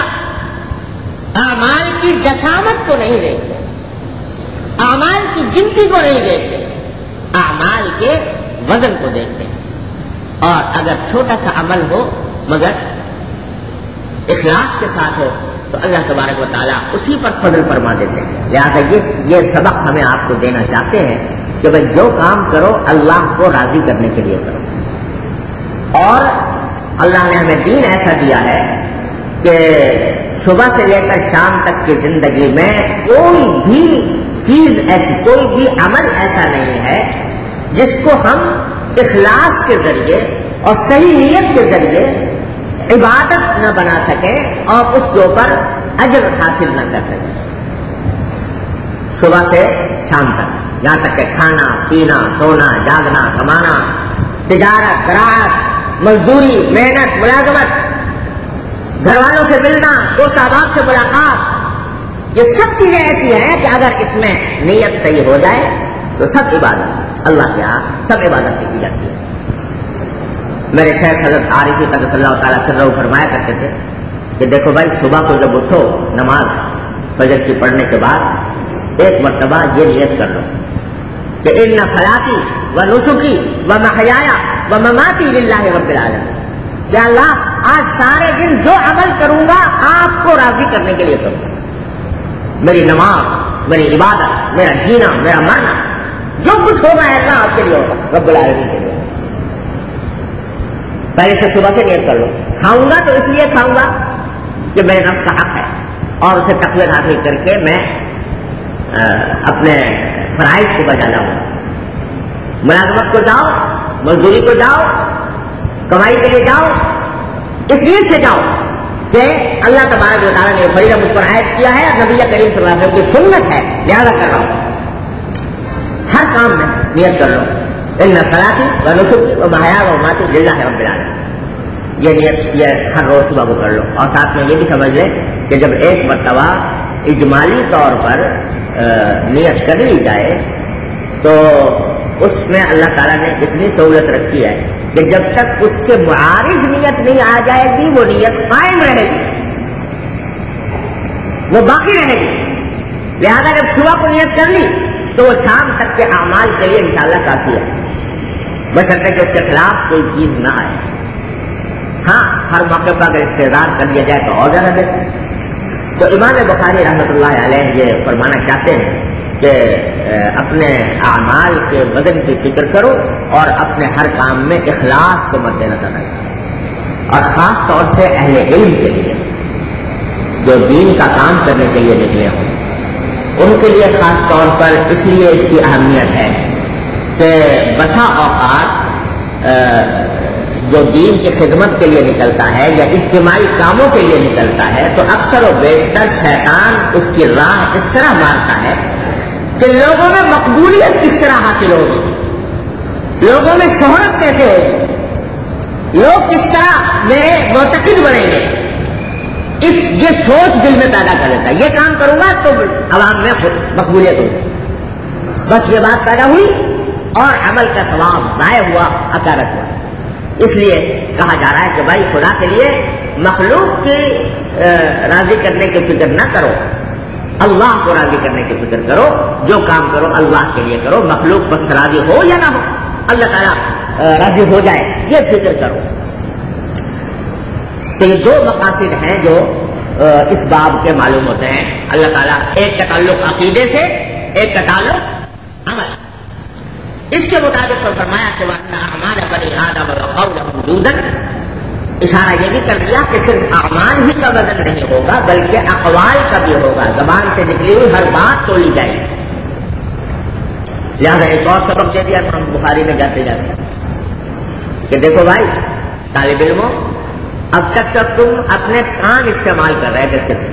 اعمال کی جسامت کو نہیں دیکھتے، اعمال کی گنتی کو نہیں دیکھتے، اعمال کے وزن کو دیکھتے ہیں، اور اگر چھوٹا سا عمل ہو مگر اخلاص کے ساتھ ہو تو اللہ تبارک و تعالیٰ اسی پر فضل فرما دیتے ہیں۔ لہٰذا یہ سبق ہمیں آپ کو دینا چاہتے ہیں کہ بھائی جو کام کرو اللہ کو راضی کرنے کے لیے کرو، اور اللہ نے ہمیں دین ایسا دیا ہے کہ صبح سے لے کر شام تک کی زندگی میں کوئی بھی چیز ایسی، کوئی بھی عمل ایسا نہیں ہے جس کو ہم اخلاص کے ذریعے اور صحیح نیت کے ذریعے عبادت نہ بنا سکیں اور اس کے اوپر اجر حاصل نہ کر سکیں۔ صبح سے شام تک، یہاں تک کہ کھانا پینا، سونا، جاگنا، کمانا، تجارت، زراعت، مزدوری، محنت، ملازمت، گھر والوں سے ملنا، دوست احباب سے ملاقات، یہ سب چیزیں ایسی ہیں کہ اگر اس میں نیت صحیح ہو جائے تو سب عبادت اللہ کے یہاں سب عبادت کی جاتی ہے۔ میرے شیخ حضرت عارفی قدس اللہ تعالیٰ سرہ فرمایا کرتے تھے کہ دیکھو بھائی، صبح کو جب اٹھو نماز فجر کی پڑھنے کے بعد ایک مرتبہ یہ نیت کر لو کہ ان صلاتی و نسکی و محیایا و مماتی للہ رب العالمین، کہ اللہ آج سارے دن جو عمل کروں گا آپ کو راضی کرنے کے لیے کروں، میری نماز، میری عبادت، میرا جینا، میرا مرنا، جو کچھ ہوگا ہے اللہ آپ کے لیے ہوگا، رب العالمین کے لیے۔ پہلے سے صبح سے نیت کر لو، کھاؤں گا تو اس لیے کھاؤں گا کہ میرے نفس کا حق ہے، اور اسے تقویت حاصل کر کے میں اپنے فرائض کو بجا لاؤں گا۔ ملازمت کو جاؤ، مزدوری کو جاؤ، کمائی کے لیے جاؤ، اس لیے سے جاؤ کہ اللہ تبارک و تعالیٰ نے فریضہ مجھ پر عائد کیا ہے، نبی کریم صلی اللہ علیہ وسلم کی سنت ہے، لہذا کر رہا ہوں۔ ہر کام میں نیت کر لو ان صلاتی و نسکی و محیا و مماتی للہ رب العالمین، یہ نیت یہ ہر روز صبح کو کر لو، اور ساتھ میں یہ بھی سمجھ لیں کہ جب ایک مرتبہ اجمالی طور پر نیت کر لی جائے تو اس میں اللہ تعالیٰ نے اتنی سہولت رکھی ہے کہ جب تک اس کے معارض نیت نہیں آ جائے گی وہ نیت قائم رہے گی، وہ باقی رہے گی۔ لہذا جب صبح کو نیت کر لی تو وہ شام تک کے اعمال کے لیے انشاءاللہ کافی ہے، بشرطے کہ اس کے خلاف کوئی چیز نہ آئے۔ ہاں، ہر موقع پر اگر استعداد کر لیا جائے تو اور زیادہ بہتر۔ تو امام بخاری رحمۃ اللہ علیہ یہ فرمانا چاہتے ہیں کہ اپنے اعمال کے وزن کی فکر کرو اور اپنے ہر کام میں اخلاص کو مد نظر رکھو، اور خاص طور سے اہل علم کے لیے جو دین کا کام کرنے کے لیے نکلے ہوں ان کے لیے خاص طور پر اس لیے اس کی اہمیت ہے کہ بسا اوقات جو دین کی خدمت کے لیے نکلتا ہے یا اجتماعی کاموں کے لیے نکلتا ہے تو اکثر و بیشتر شیطان اس کی راہ اس طرح مارتا ہے کہ لوگوں میں مقبولیت کس طرح حاصل ہوگی، لوگوں میں شہرت کیسے ہوگی، لوگ کس طرح میرے معتقد بنیں گے، یہ سوچ دل میں پیدا کر دیتا ہے. یہ کام کروں گا تو عوام میں مقبولیت ہوگی. بس یہ بات پیدا ہوئی اور عمل کا ثواب ضائع ہوا، اکارت ہوا. اس لیے کہا جا رہا ہے کہ بھائی خدا کے لیے مخلوق کی راضی کرنے کی فکر نہ کرو، اللہ کو راضی کرنے کی فکر کرو. جو کام کرو اللہ کے لیے کرو، مخلوق پر راضی ہو یا نہ ہو، اللہ تعالیٰ راضی ہو جائے یہ فکر کرو. تو یہ دو مقاصد ہیں جو اس باب کے معلوم ہوتے ہیں. اللہ تعالیٰ ایک کا تعلق عقیدے سے، ایک کا تعلق عمل. اس کے مطابق فرمایا کہ وَأَنَّ أَعْمَالَ بَنِي آدَمَ وَقَوْلَهُمْ جُودًا. اشارہ یہ بھی کر دیا کہ صرف اعمال ہی کا وزن نہیں ہوگا بلکہ اقوال کا بھی ہوگا. زبان سے نکلی ہوئی ہر بات تولی جائے گی. لہٰذا ایک اور سبق دے دیا ہم بخاری میں جاتے جاتے کہ دیکھو بھائی طالب علموں، اب تک تم اپنے کان استعمال کر رہے تھے، صرف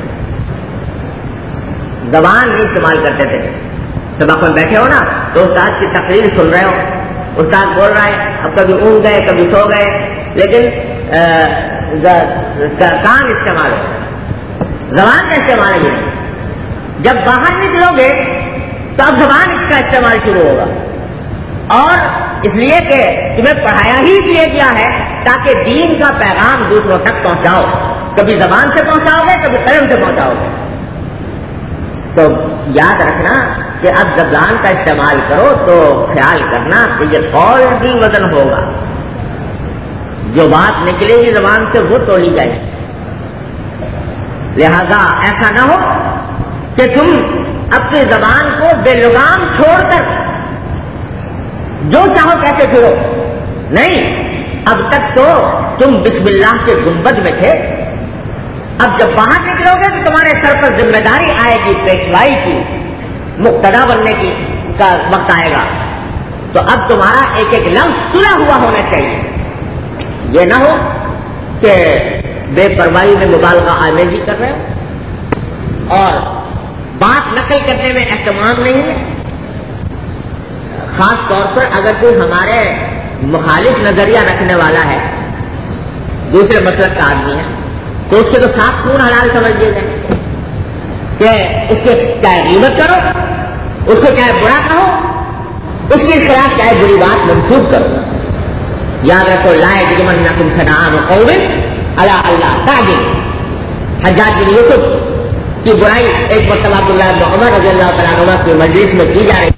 زبان نہیں استعمال کرتے تھے. سبق میں بیٹھے ہو نا تو استاد کی تقریر سن رہے ہو، استاد بول رہا ہے، اب کبھی اونگ گئے کبھی سو گئے، لیکن کان استعمال ہو، زبان کا استعمال بھی نہیں. جب باہر نکلو گے تو اب زبان اس کا استعمال شروع ہوگا. اور اس لیے کہ تمہیں پڑھایا ہی اس لیے کیا ہے تاکہ دین کا پیغام دوسروں تک پہنچاؤ. کبھی زبان سے پہنچاؤ گے، کبھی قلم سے پہنچاؤ گے. تو یاد رکھنا کہ اب زبان کا استعمال کرو تو خیال کرنا کہ یہ قول بھی وزن ہوگا. جو بات نکلے گی زبان سے وہ تولی جائے. لہذا ایسا نہ ہو کہ تم اپنی زبان کو بے لگام چھوڑ کر جو چاہو کہتے پھرو. نہیں، اب تک تو تم بسم اللہ کے گنبد میں تھے. اب جب باہر نکلو گے تو تمہارے سر پر ذمہ داری آئے گی، پیشوائی کی، مقتدا بننے کی کا وقت آئے گا. تو اب تمہارا ایک ایک لفظ تلا ہوا ہونا چاہیے. یہ نہ ہو کہ بے پرواہی میں مبالغہ آمیزی کر رہے ہو اور بات نقل کرنے میں اہتمام نہیں ہے. خاص طور پر اگر کوئی ہمارے مخالف نظریہ رکھنے والا ہے، دوسرے مسلک کا آدمی ہے، تو اس کے تو ساتھ خون حلال سمجھ لیجیے کہ اس کے چاہے غیبت کرو، اس کو چاہے برا کہو، اس کے خلاف چاہے بری بات منسوب کرو. یاد رکھو لا یجرمنکم شنآن قوم علی اللہ تعدلوا. حجاج بن یوسف کی برائی ایک مرتبہ عبداللہ بن عمر رضی اللہ تعالیٰ عنہ کی مجلس میں کی جا رہی.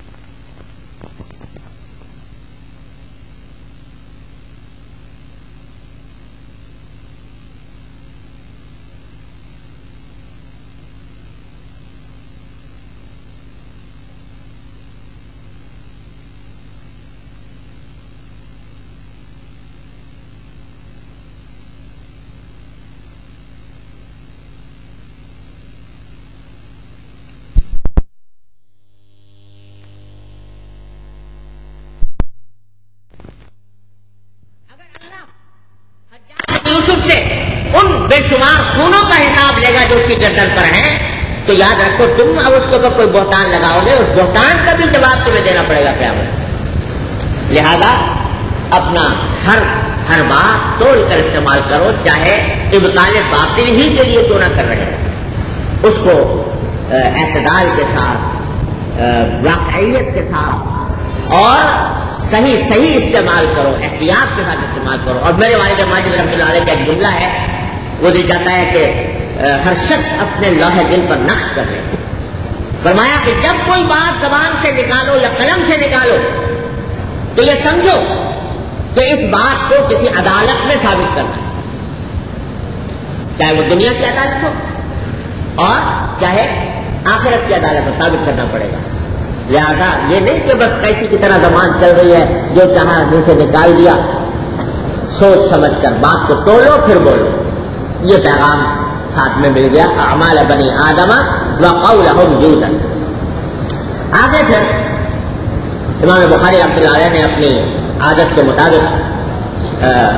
یوسف سے ان بے شمار خونوں کا حساب لے گا جو اس کی گردن پر ہیں، تو یاد رکھو تم اب اس کے اوپر کوئی بہتان لگاؤ گے، اس بہتان کا بھی جواب تمہیں دینا پڑے گا قیامت. لہذا اپنا ہر بات توڑ کر استعمال کرو، چاہے ابطال باطل ہی کے لیے کیوں نہ کر رہے ہیں. اس کو اعتدال کے ساتھ، واقعیت کے ساتھ اور صحیح استعمال کرو، احتیاط کے ساتھ استعمال کرو. اور میرے والد ماجد رحمۃ اللہ علیہ کا ایک جملہ ہے، وہ دل چاہتا ہے کہ ہر شخص اپنے لوح دل پر نقش کر لے. فرمایا کہ جب کوئی بات زبان سے نکالو یا قلم سے نکالو تو یہ سمجھو کہ اس بات کو کسی عدالت میں ثابت کرنا ہے، چاہے وہ دنیا کی عدالت ہو اور چاہے آخرت کی عدالت میں ثابت کرنا پڑے گا. لہذا یہ نہیں کہ بس کیسی کی طرح زبان چل رہی ہے، جو چاہا منہ سے نکال دیا. سوچ سمجھ کر بات کو تولو پھر بولو. یہ پیغام ساتھ میں مل گیا. اعمال بنی آدم وقولهم جودا. آگے پھر امام بخاری رحمۃ اللہ علیہ نے اپنی عادت کے مطابق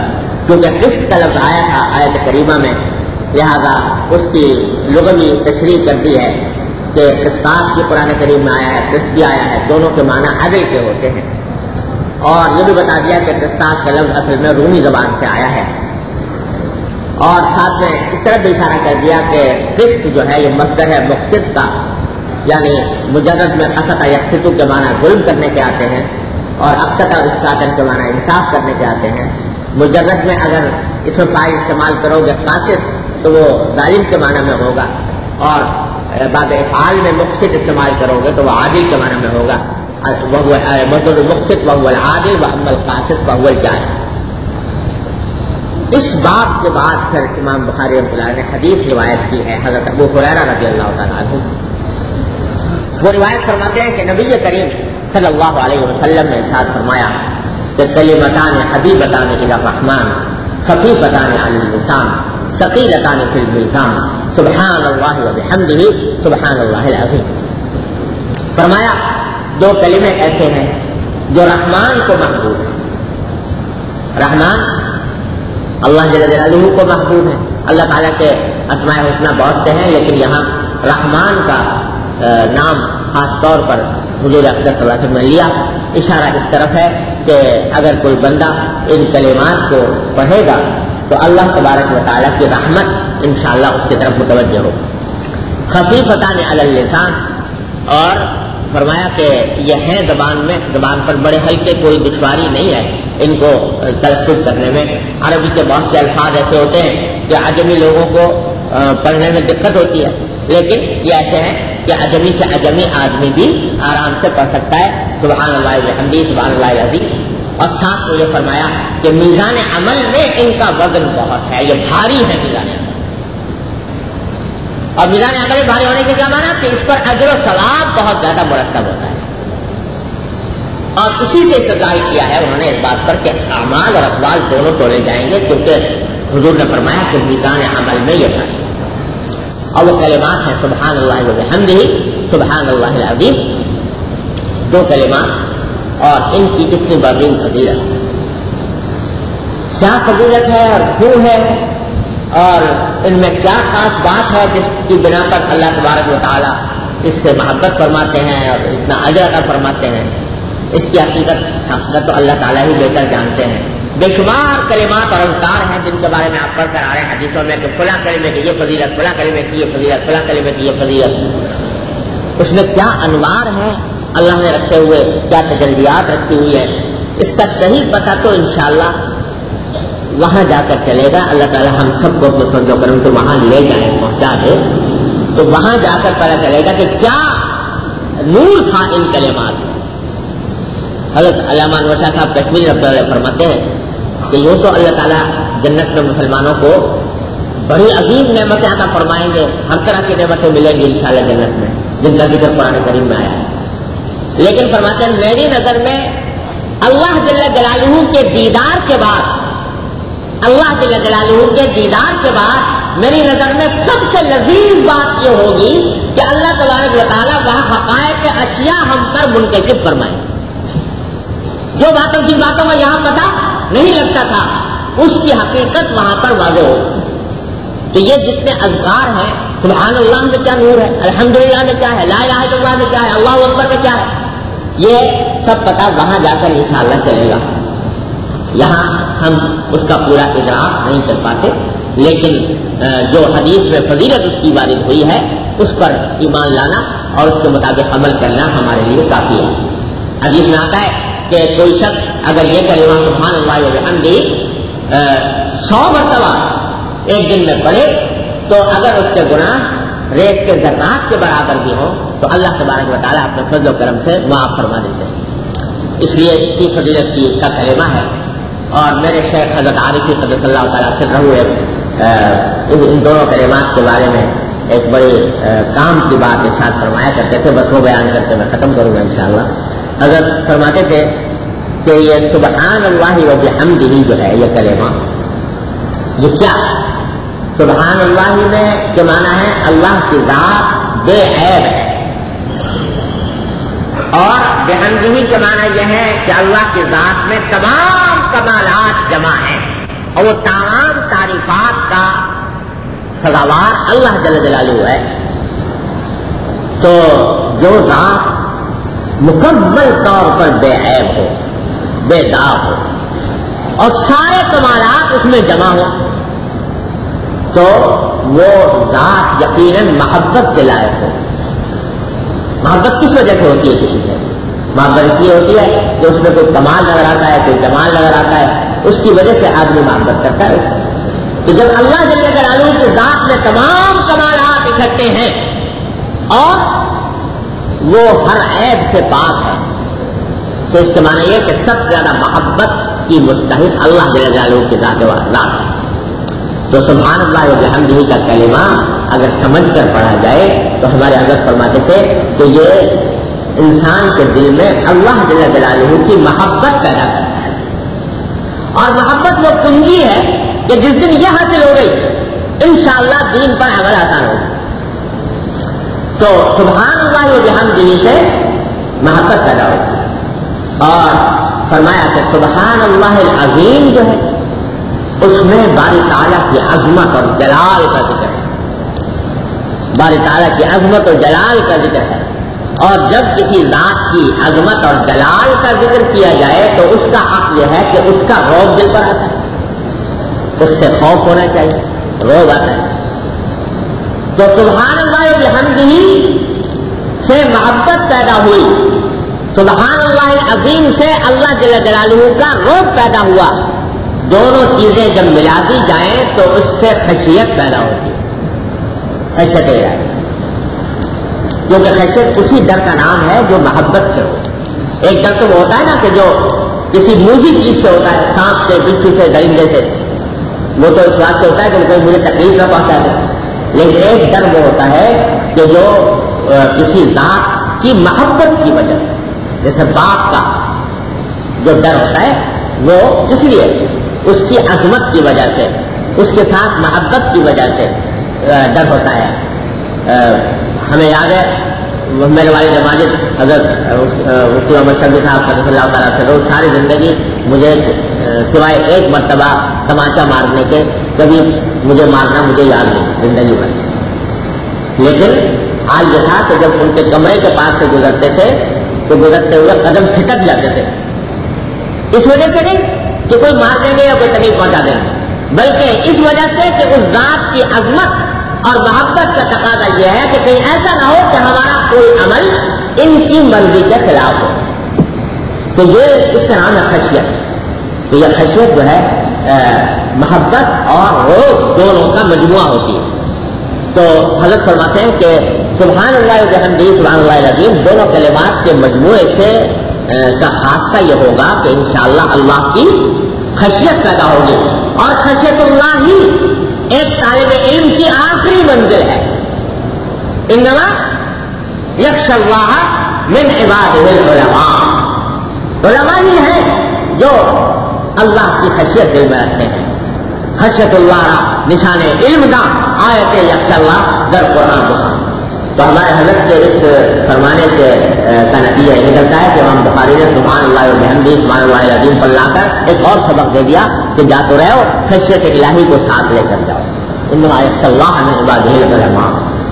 کیونکہ قسط کا لفظ آیا تھا آیت کریمہ میں، لہذا اس کی لغوی تشریح کر دی ہے کہ قسطاس بھی قرآن کریم میں آیا ہے، قسط بھی آیا ہے، دونوں کے معنی عدل کے ہوتے ہیں۔ اور یہ بھی بتا دیا کہ قسطاس کا لفظ اصل میں رومی زبان سے آیا ہے، اور ساتھ میں اس طرح بھی اشارہ کر دیا کہ قسط جو ہے یہ مصدر ہے مقسط کا، یعنی مجرد میں قسط یقسط کے معنی ظلم کرنے کے آتے ہیں، اور اقسط اور اسقاطن کے معنی انصاف کرنے کے آتے ہیں۔ مجرد میں اگر اس میں فاعل استعمال کرو گے قاسط تو وہ ظالم کے معنی میں ہوگا، اور باب افعال میں مقسط استعمال کرو گے تو وہ عادل کے معنی میں ہوگا۔ مصدر مقسط وهو العادل واما القاسط فهو الجائر۔ اس باب کے بعد پھر امام بخاری رحمۃ اللہ نے حدیث روایت کی ہے حضرت ابو ہریرہ رضی اللہ تعالیٰ عنہ۔ وہ روایت فرماتے ہیں کہ نبی کریم صلی اللہ علیہ وسلم نے ارشاد فرمایا کہ کلمتان حبیبتان الی الرحمن خفیفتان علی اللسان ثقیلتان فی المیزان سبحان اللہ وبحمدہ سبحان اللہ العظیم۔ فرمایا دو کلمے ایسے ہیں جو رحمان کو محبوب ہیں۔ رحمان اللہ جل جلالہ کو محبوب ہے۔ اللہ تعالیٰ کے اسماء الحسنی بہت سے ہیں، لیکن یہاں رحمان کا نام خاص طور پر حضور اقدس صلی اللہ علیہ وسلم نے لیا۔ اشارہ اس طرف ہے کہ اگر کوئی بندہ ان کلمات کو پڑھے گا تو اللہ تبارک و تعالیٰ کی رحمت انشاءاللہ اس کی طرف متوجہ ہو۔ خفیفتان علی اللسان، اور فرمایا کہ یہ ہے زبان پر بڑے ہلکے، کوئی دشواری نہیں ہے ان کو تلفظ کرنے میں۔ عربی کے بہت سے الفاظ ایسے ہوتے ہیں کہ عجمی لوگوں کو پڑھنے میں دقت ہوتی ہے، لیکن یہ ایسے ہیں کہ عجمی سے عجمی آدمی بھی آرام سے پڑھ سکتا ہے۔ سبحان اللہ وبحمدہ سبحان اللہ العظیم۔ اور ساتھ میں یہ فرمایا کہ میزان عمل میں ان کا وزن بہت ہے، یہ بھاری ہے میزان عمل۔ اور میزان عمل بھاری ہونے کے کیا معنی کہ اس پر اجر و ثواب بہت زیادہ مرتب ہوتا ہے۔ اور اسی سے استدلال کیا ہے انہوں نے اس بات پر کہ اعمال اور اقوال دونوں تولے جائیں گے، کیونکہ حضور نے فرمایا کہ میزان عمل میں یہ ہے۔ اور وہ کلمات ہیں سبحان اللہ وبحمدہ سبحان اللہ العظیم، دو کلمات، اور ان کی کتنی بڑی فضیلت، کیا فضیلت ہے اور کیوں ہے، اور ان میں کیا خاص بات ہے جس کی بنا پر اللہ تبارک و تعالیٰ اس سے محبت فرماتے ہیں اور اتنا اجر عطا فرماتے ہیں، اس کی حقیقت تو اللہ تعالیٰ ہی بہتر جانتے ہیں۔ بے شمار کلمات اور اذکار ہیں جن کے بارے میں آپ پڑھ کر آ رہے ہیں حدیثوں میں کہ فلاں کلمے کی یہ فضیلت، فلاں کلمے کی یہ فضیلت، فلاں کلمے کی یہ فضیلت۔ اس میں کیا انوار ہیں اللہ نے رکھے ہوئے، کیا تجلیات رکھی ہوئی ہے، اس کا صحیح پتہ تو انشاءاللہ وہاں جا کر چلے گا۔ اللہ تعالیٰ ہم سب کو اپنے فضل و کرم سے وہاں لے جائیں، پہنچا دے، تو وہاں جا کر پتہ چلے گا کہ کیا نور تھا ان کلمات میں۔ حضرت علامہ انور شاہ صاحب کشمیری رحمۃ اللہ فرماتے ہیں کہ یوں تو اللہ تعالیٰ جنت میں مسلمانوں کو بڑی عظیم نعمتیں عطا فرمائیں گے، ہر طرح کی نعمتیں ملیں گی انشاءاللہ جنت میں، جن کا ذکر قرآن کریم میں آیا ہے۔ لیکن فرماتے ہیں میری نظر میں اللہ جل جلالہ کے دیدار کے بعد، اللہ جل جلالہ کے دیدار کے بعد میری نظر میں سب سے لذیذ بات یہ ہوگی کہ اللہ تبارک و تعالیٰ وہاں حقائق اشیاء ہم پر منتخب فرمائیں۔ جو باتوں جن باتوں کا یہاں پتہ نہیں لگتا تھا اس کی حقیقت وہاں پر واضح ہو۔ تو یہ جتنے اذکار ہیں، سبحان اللہ میں کیا نور ہے، الحمدللہ میں کیا ہے، لا الہ الا اللہ میں کیا ہے، اللہ اکبر میں کیا ہے، یہ سب پتہ وہاں جا کر انشاءاللہ چلے گا۔ یہاں ہم اس کا پورا ادراک نہیں کر پاتے، لیکن جو حدیث میں فضیلت اس کی وارد ہوئی ہے اس پر ایمان لانا اور اس کے مطابق عمل کرنا ہمارے لیے کافی ہے۔ حدیث میں آتا ہے کہ کوئی شخص اگر یہ کلمہ سبحان اللہ وبحمدہ 100 مرتبہ ایک دن میں پڑھے تو اگر اس کے گناہ ریت کے ذرات کے برابر بھی ہوں تو اللہ تبارک و تعالیٰ اپنے فضل و کرم سے معاف فرما دیتے ہیں۔ اس لیے اتنی فضیلت کی کا کلمہ ہے۔ اور میرے شیخ حضرت عارفی قدس اللہ تعالیٰ سے رہو ان دونوں کلمات کے بارے میں ایک بڑی کام کی بات ارشاد فرمایا کرتے تھے، بس وہ بیان کرتے میں ختم کروں گا انشاءاللہ۔ حضرت فرماتے تھے کہ یہ سبحان اللہ وبحمدہ جو ہے یہ کلمہ، یہ کیا سبحان اللہ میں کے معنی ہے اللہ کی ذات بے عیب ہے، اور بحمدہ کے معنی یہ ہے کہ اللہ کی ذات میں تمام کمالات جمع ہیں، اور وہ تمام تعریفات کا سزاوار اللہ جل جلالہ ہے. تو جو ذات مکمل طور پر بے عیب ہو، بے داغ ہو اور سارے کمالات اس میں جمع ہو، تو وہ ذات یقیناً محبت کے لائق ہو. محبت کس وجہ سے ہوتی ہے کسی سے؟ محبت اس لیے ہوتی ہے کہ اس میں کوئی کمال نظر آتا ہے، کوئی جمال نظر آتا ہے، اس کی وجہ سے آدمی محبت کرتا ہے. تو جب اللہ جل جلالہ کی ذات میں تمام کمالات اکٹھے ہیں اور وہ ہر عیب سے پاک ہے، تو اس کے معنی یہ کہ سب سے زیادہ محبت کی مستحق اللہ جل جلالہ کی ذات ہے. تو سبحان اللہ و بحمدہ کا کلمہ اگر سمجھ کر پڑھا جائے تو ہمارے حضرت فرماتے تھے کہ یہ انسان کے دل میں اللہ جل جلالہ کی محبت پیدا کرتا ہے. اور محبت وہ کنجی ہے کہ جس دن یہ حاصل ہو گئی انشاءاللہ دین پر عمل آسان ہوگا. تو سبحان اللہ و بحمدہ سے محبت پیدا ہوگی. اور فرمایا کہ سبحان اللہ العظیم جو ہے اس میں باری تعالیٰ کی عظمت اور جلال کا ذکر ہے. باری تعالیٰ کی عظمت اور جلال کا ذکر ہے. اور جب کسی ذات کی عظمت اور جلال کا ذکر کیا جائے تو اس کا حق یہ ہے کہ اس کا رعب دل پر آتا ہے، اس سے خوف ہونا چاہیے، رعب آتا ہے. تو سبحان اللہ و بحمدہ سے محبت پیدا ہوئی، سبحان اللہ العظیم سے اللہ جل جلالہ کا رعب پیدا ہوا. دونوں چیزیں جب ملا دی جائیں تو اس سے خشیت پیدا ہوتی ہے. خشیت ہے کیونکہ خشیت اسی ڈر کا نام ہے جو محبت سے ہو. ایک ڈر تو وہ ہوتا ہے نا کہ جو کسی موذی چیز سے ہوتا ہے، سانپ سے، بچھو سے، درندے سے، وہ تو اس بات سے ہوتا ہے کہ کوئی مجھے تکلیف نہ پہنچا دے. لیکن ایک ڈر وہ ہوتا ہے کہ جو کسی ذات کی محبت کی وجہ سے، جیسے باپ کا جو ڈر ہوتا ہے وہ اس لیے اس کی عظمت کی وجہ سے، اس کے ساتھ محبت کی وجہ سے ڈر ہوتا ہے. ہمیں یاد ہے میرے والد ماجد حضرت مفتی محمد شفیع صاحب قدس اللہ تعالیٰ سے روز ساری زندگی مجھے سوائے ایک مرتبہ تماچا مارنے کے کبھی مجھے مارنا مجھے یاد نہیں زندگی بھر. لیکن حال یہ تھا کہ جب ان کے کمرے کے پاس سے گزرتے تھے تو گزرتے ہوئے قدم ٹھٹک جاتے تھے. اس وجہ سے نہیں کہ کوئی مار دیں گے یا کوئی تکلیف پہنچا دیں گے، بلکہ اس وجہ سے کہ اس ذات کی عظمت اور محبت کا تقاضا یہ ہے کہ کہیں ایسا نہ ہو کہ ہمارا کوئی عمل ان کی مرضی کے خلاف ہو. تو یہ اس کا نام ہے خشیت. تو یہ خشیت جو ہے محبت اور روح دونوں کا مجموعہ ہوتی ہے. تو حضرت فرماتے ہیں کہ سبحان اللہ و بحمدہ سبحان اللہ العظیم دونوں کلمات کے مجموعے سے کا حادثہ یہ ہوگا کہ انشاءاللہ اللہ کی خشیت پیدا ہوگی. اور خشیت اللہ ہی ایک طالب علم کی آخری منزل ہے. انما یخشی اللہ من عبادہ العلماء. علماء ہی ہیں جو اللہ کی خشیت دل میں رکھتے ہیں. خشیت اللہ نشان علم دا آیت یخشی اللہ در قرآن بخاری. تو ہمارے حضرت کے اس فرمانے کے کا نتیجہ یہ نکلتا ہے کہ امام بخاری نے سبحان اللہ و بحمدہ سبحان اللہ العظیم پر لا کر ایک اور سبق دے دیا کہ جا تو رہو خشیت الہی کو ساتھ لے کر جاؤ. انما یخشی اللہ من عبادہ العلماء.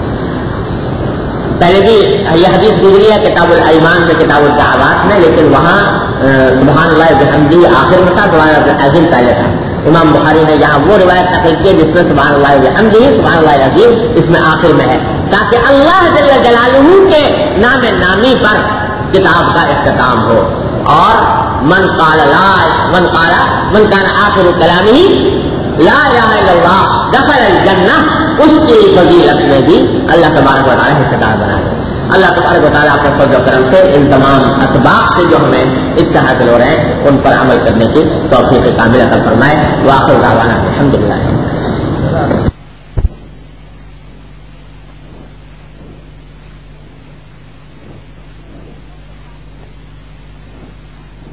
پہلے بھی یہ حدیث گزری ہے کتاب الایمان سے کتاب الدعوات میں، لیکن وہاں سبحان اللہ و بحمدہ آخر میں تھا، سبحان اللہ العظیم پہلے تھا. امام بخاری نے یہاں وہ روایت نقل کی جس میں سبحان اللہ و بحمدہ سبحان اللہ العظیم اس میں آخر میں ہے، تاکہ اللہ جل جلالہ کے نام نامی پر کتاب کا اختتام ہو. اور من کان آخر کلامہ لا الہ الا اللہ دخل الجنہ، اس کی فضیلت میں بھی اللہ تبارک و تعالی حصہ دار بنا ہے. اللہ تبارک و تعالیٰ اپنے فضل و کرم سے ان تمام اسباب سے جو ہمیں اس سے حاصل ہو رہے ہیں ان پر عمل کرنے کی توفیق کاملہ عطا فرمائے. وآخر دعوانا الحمدللہ.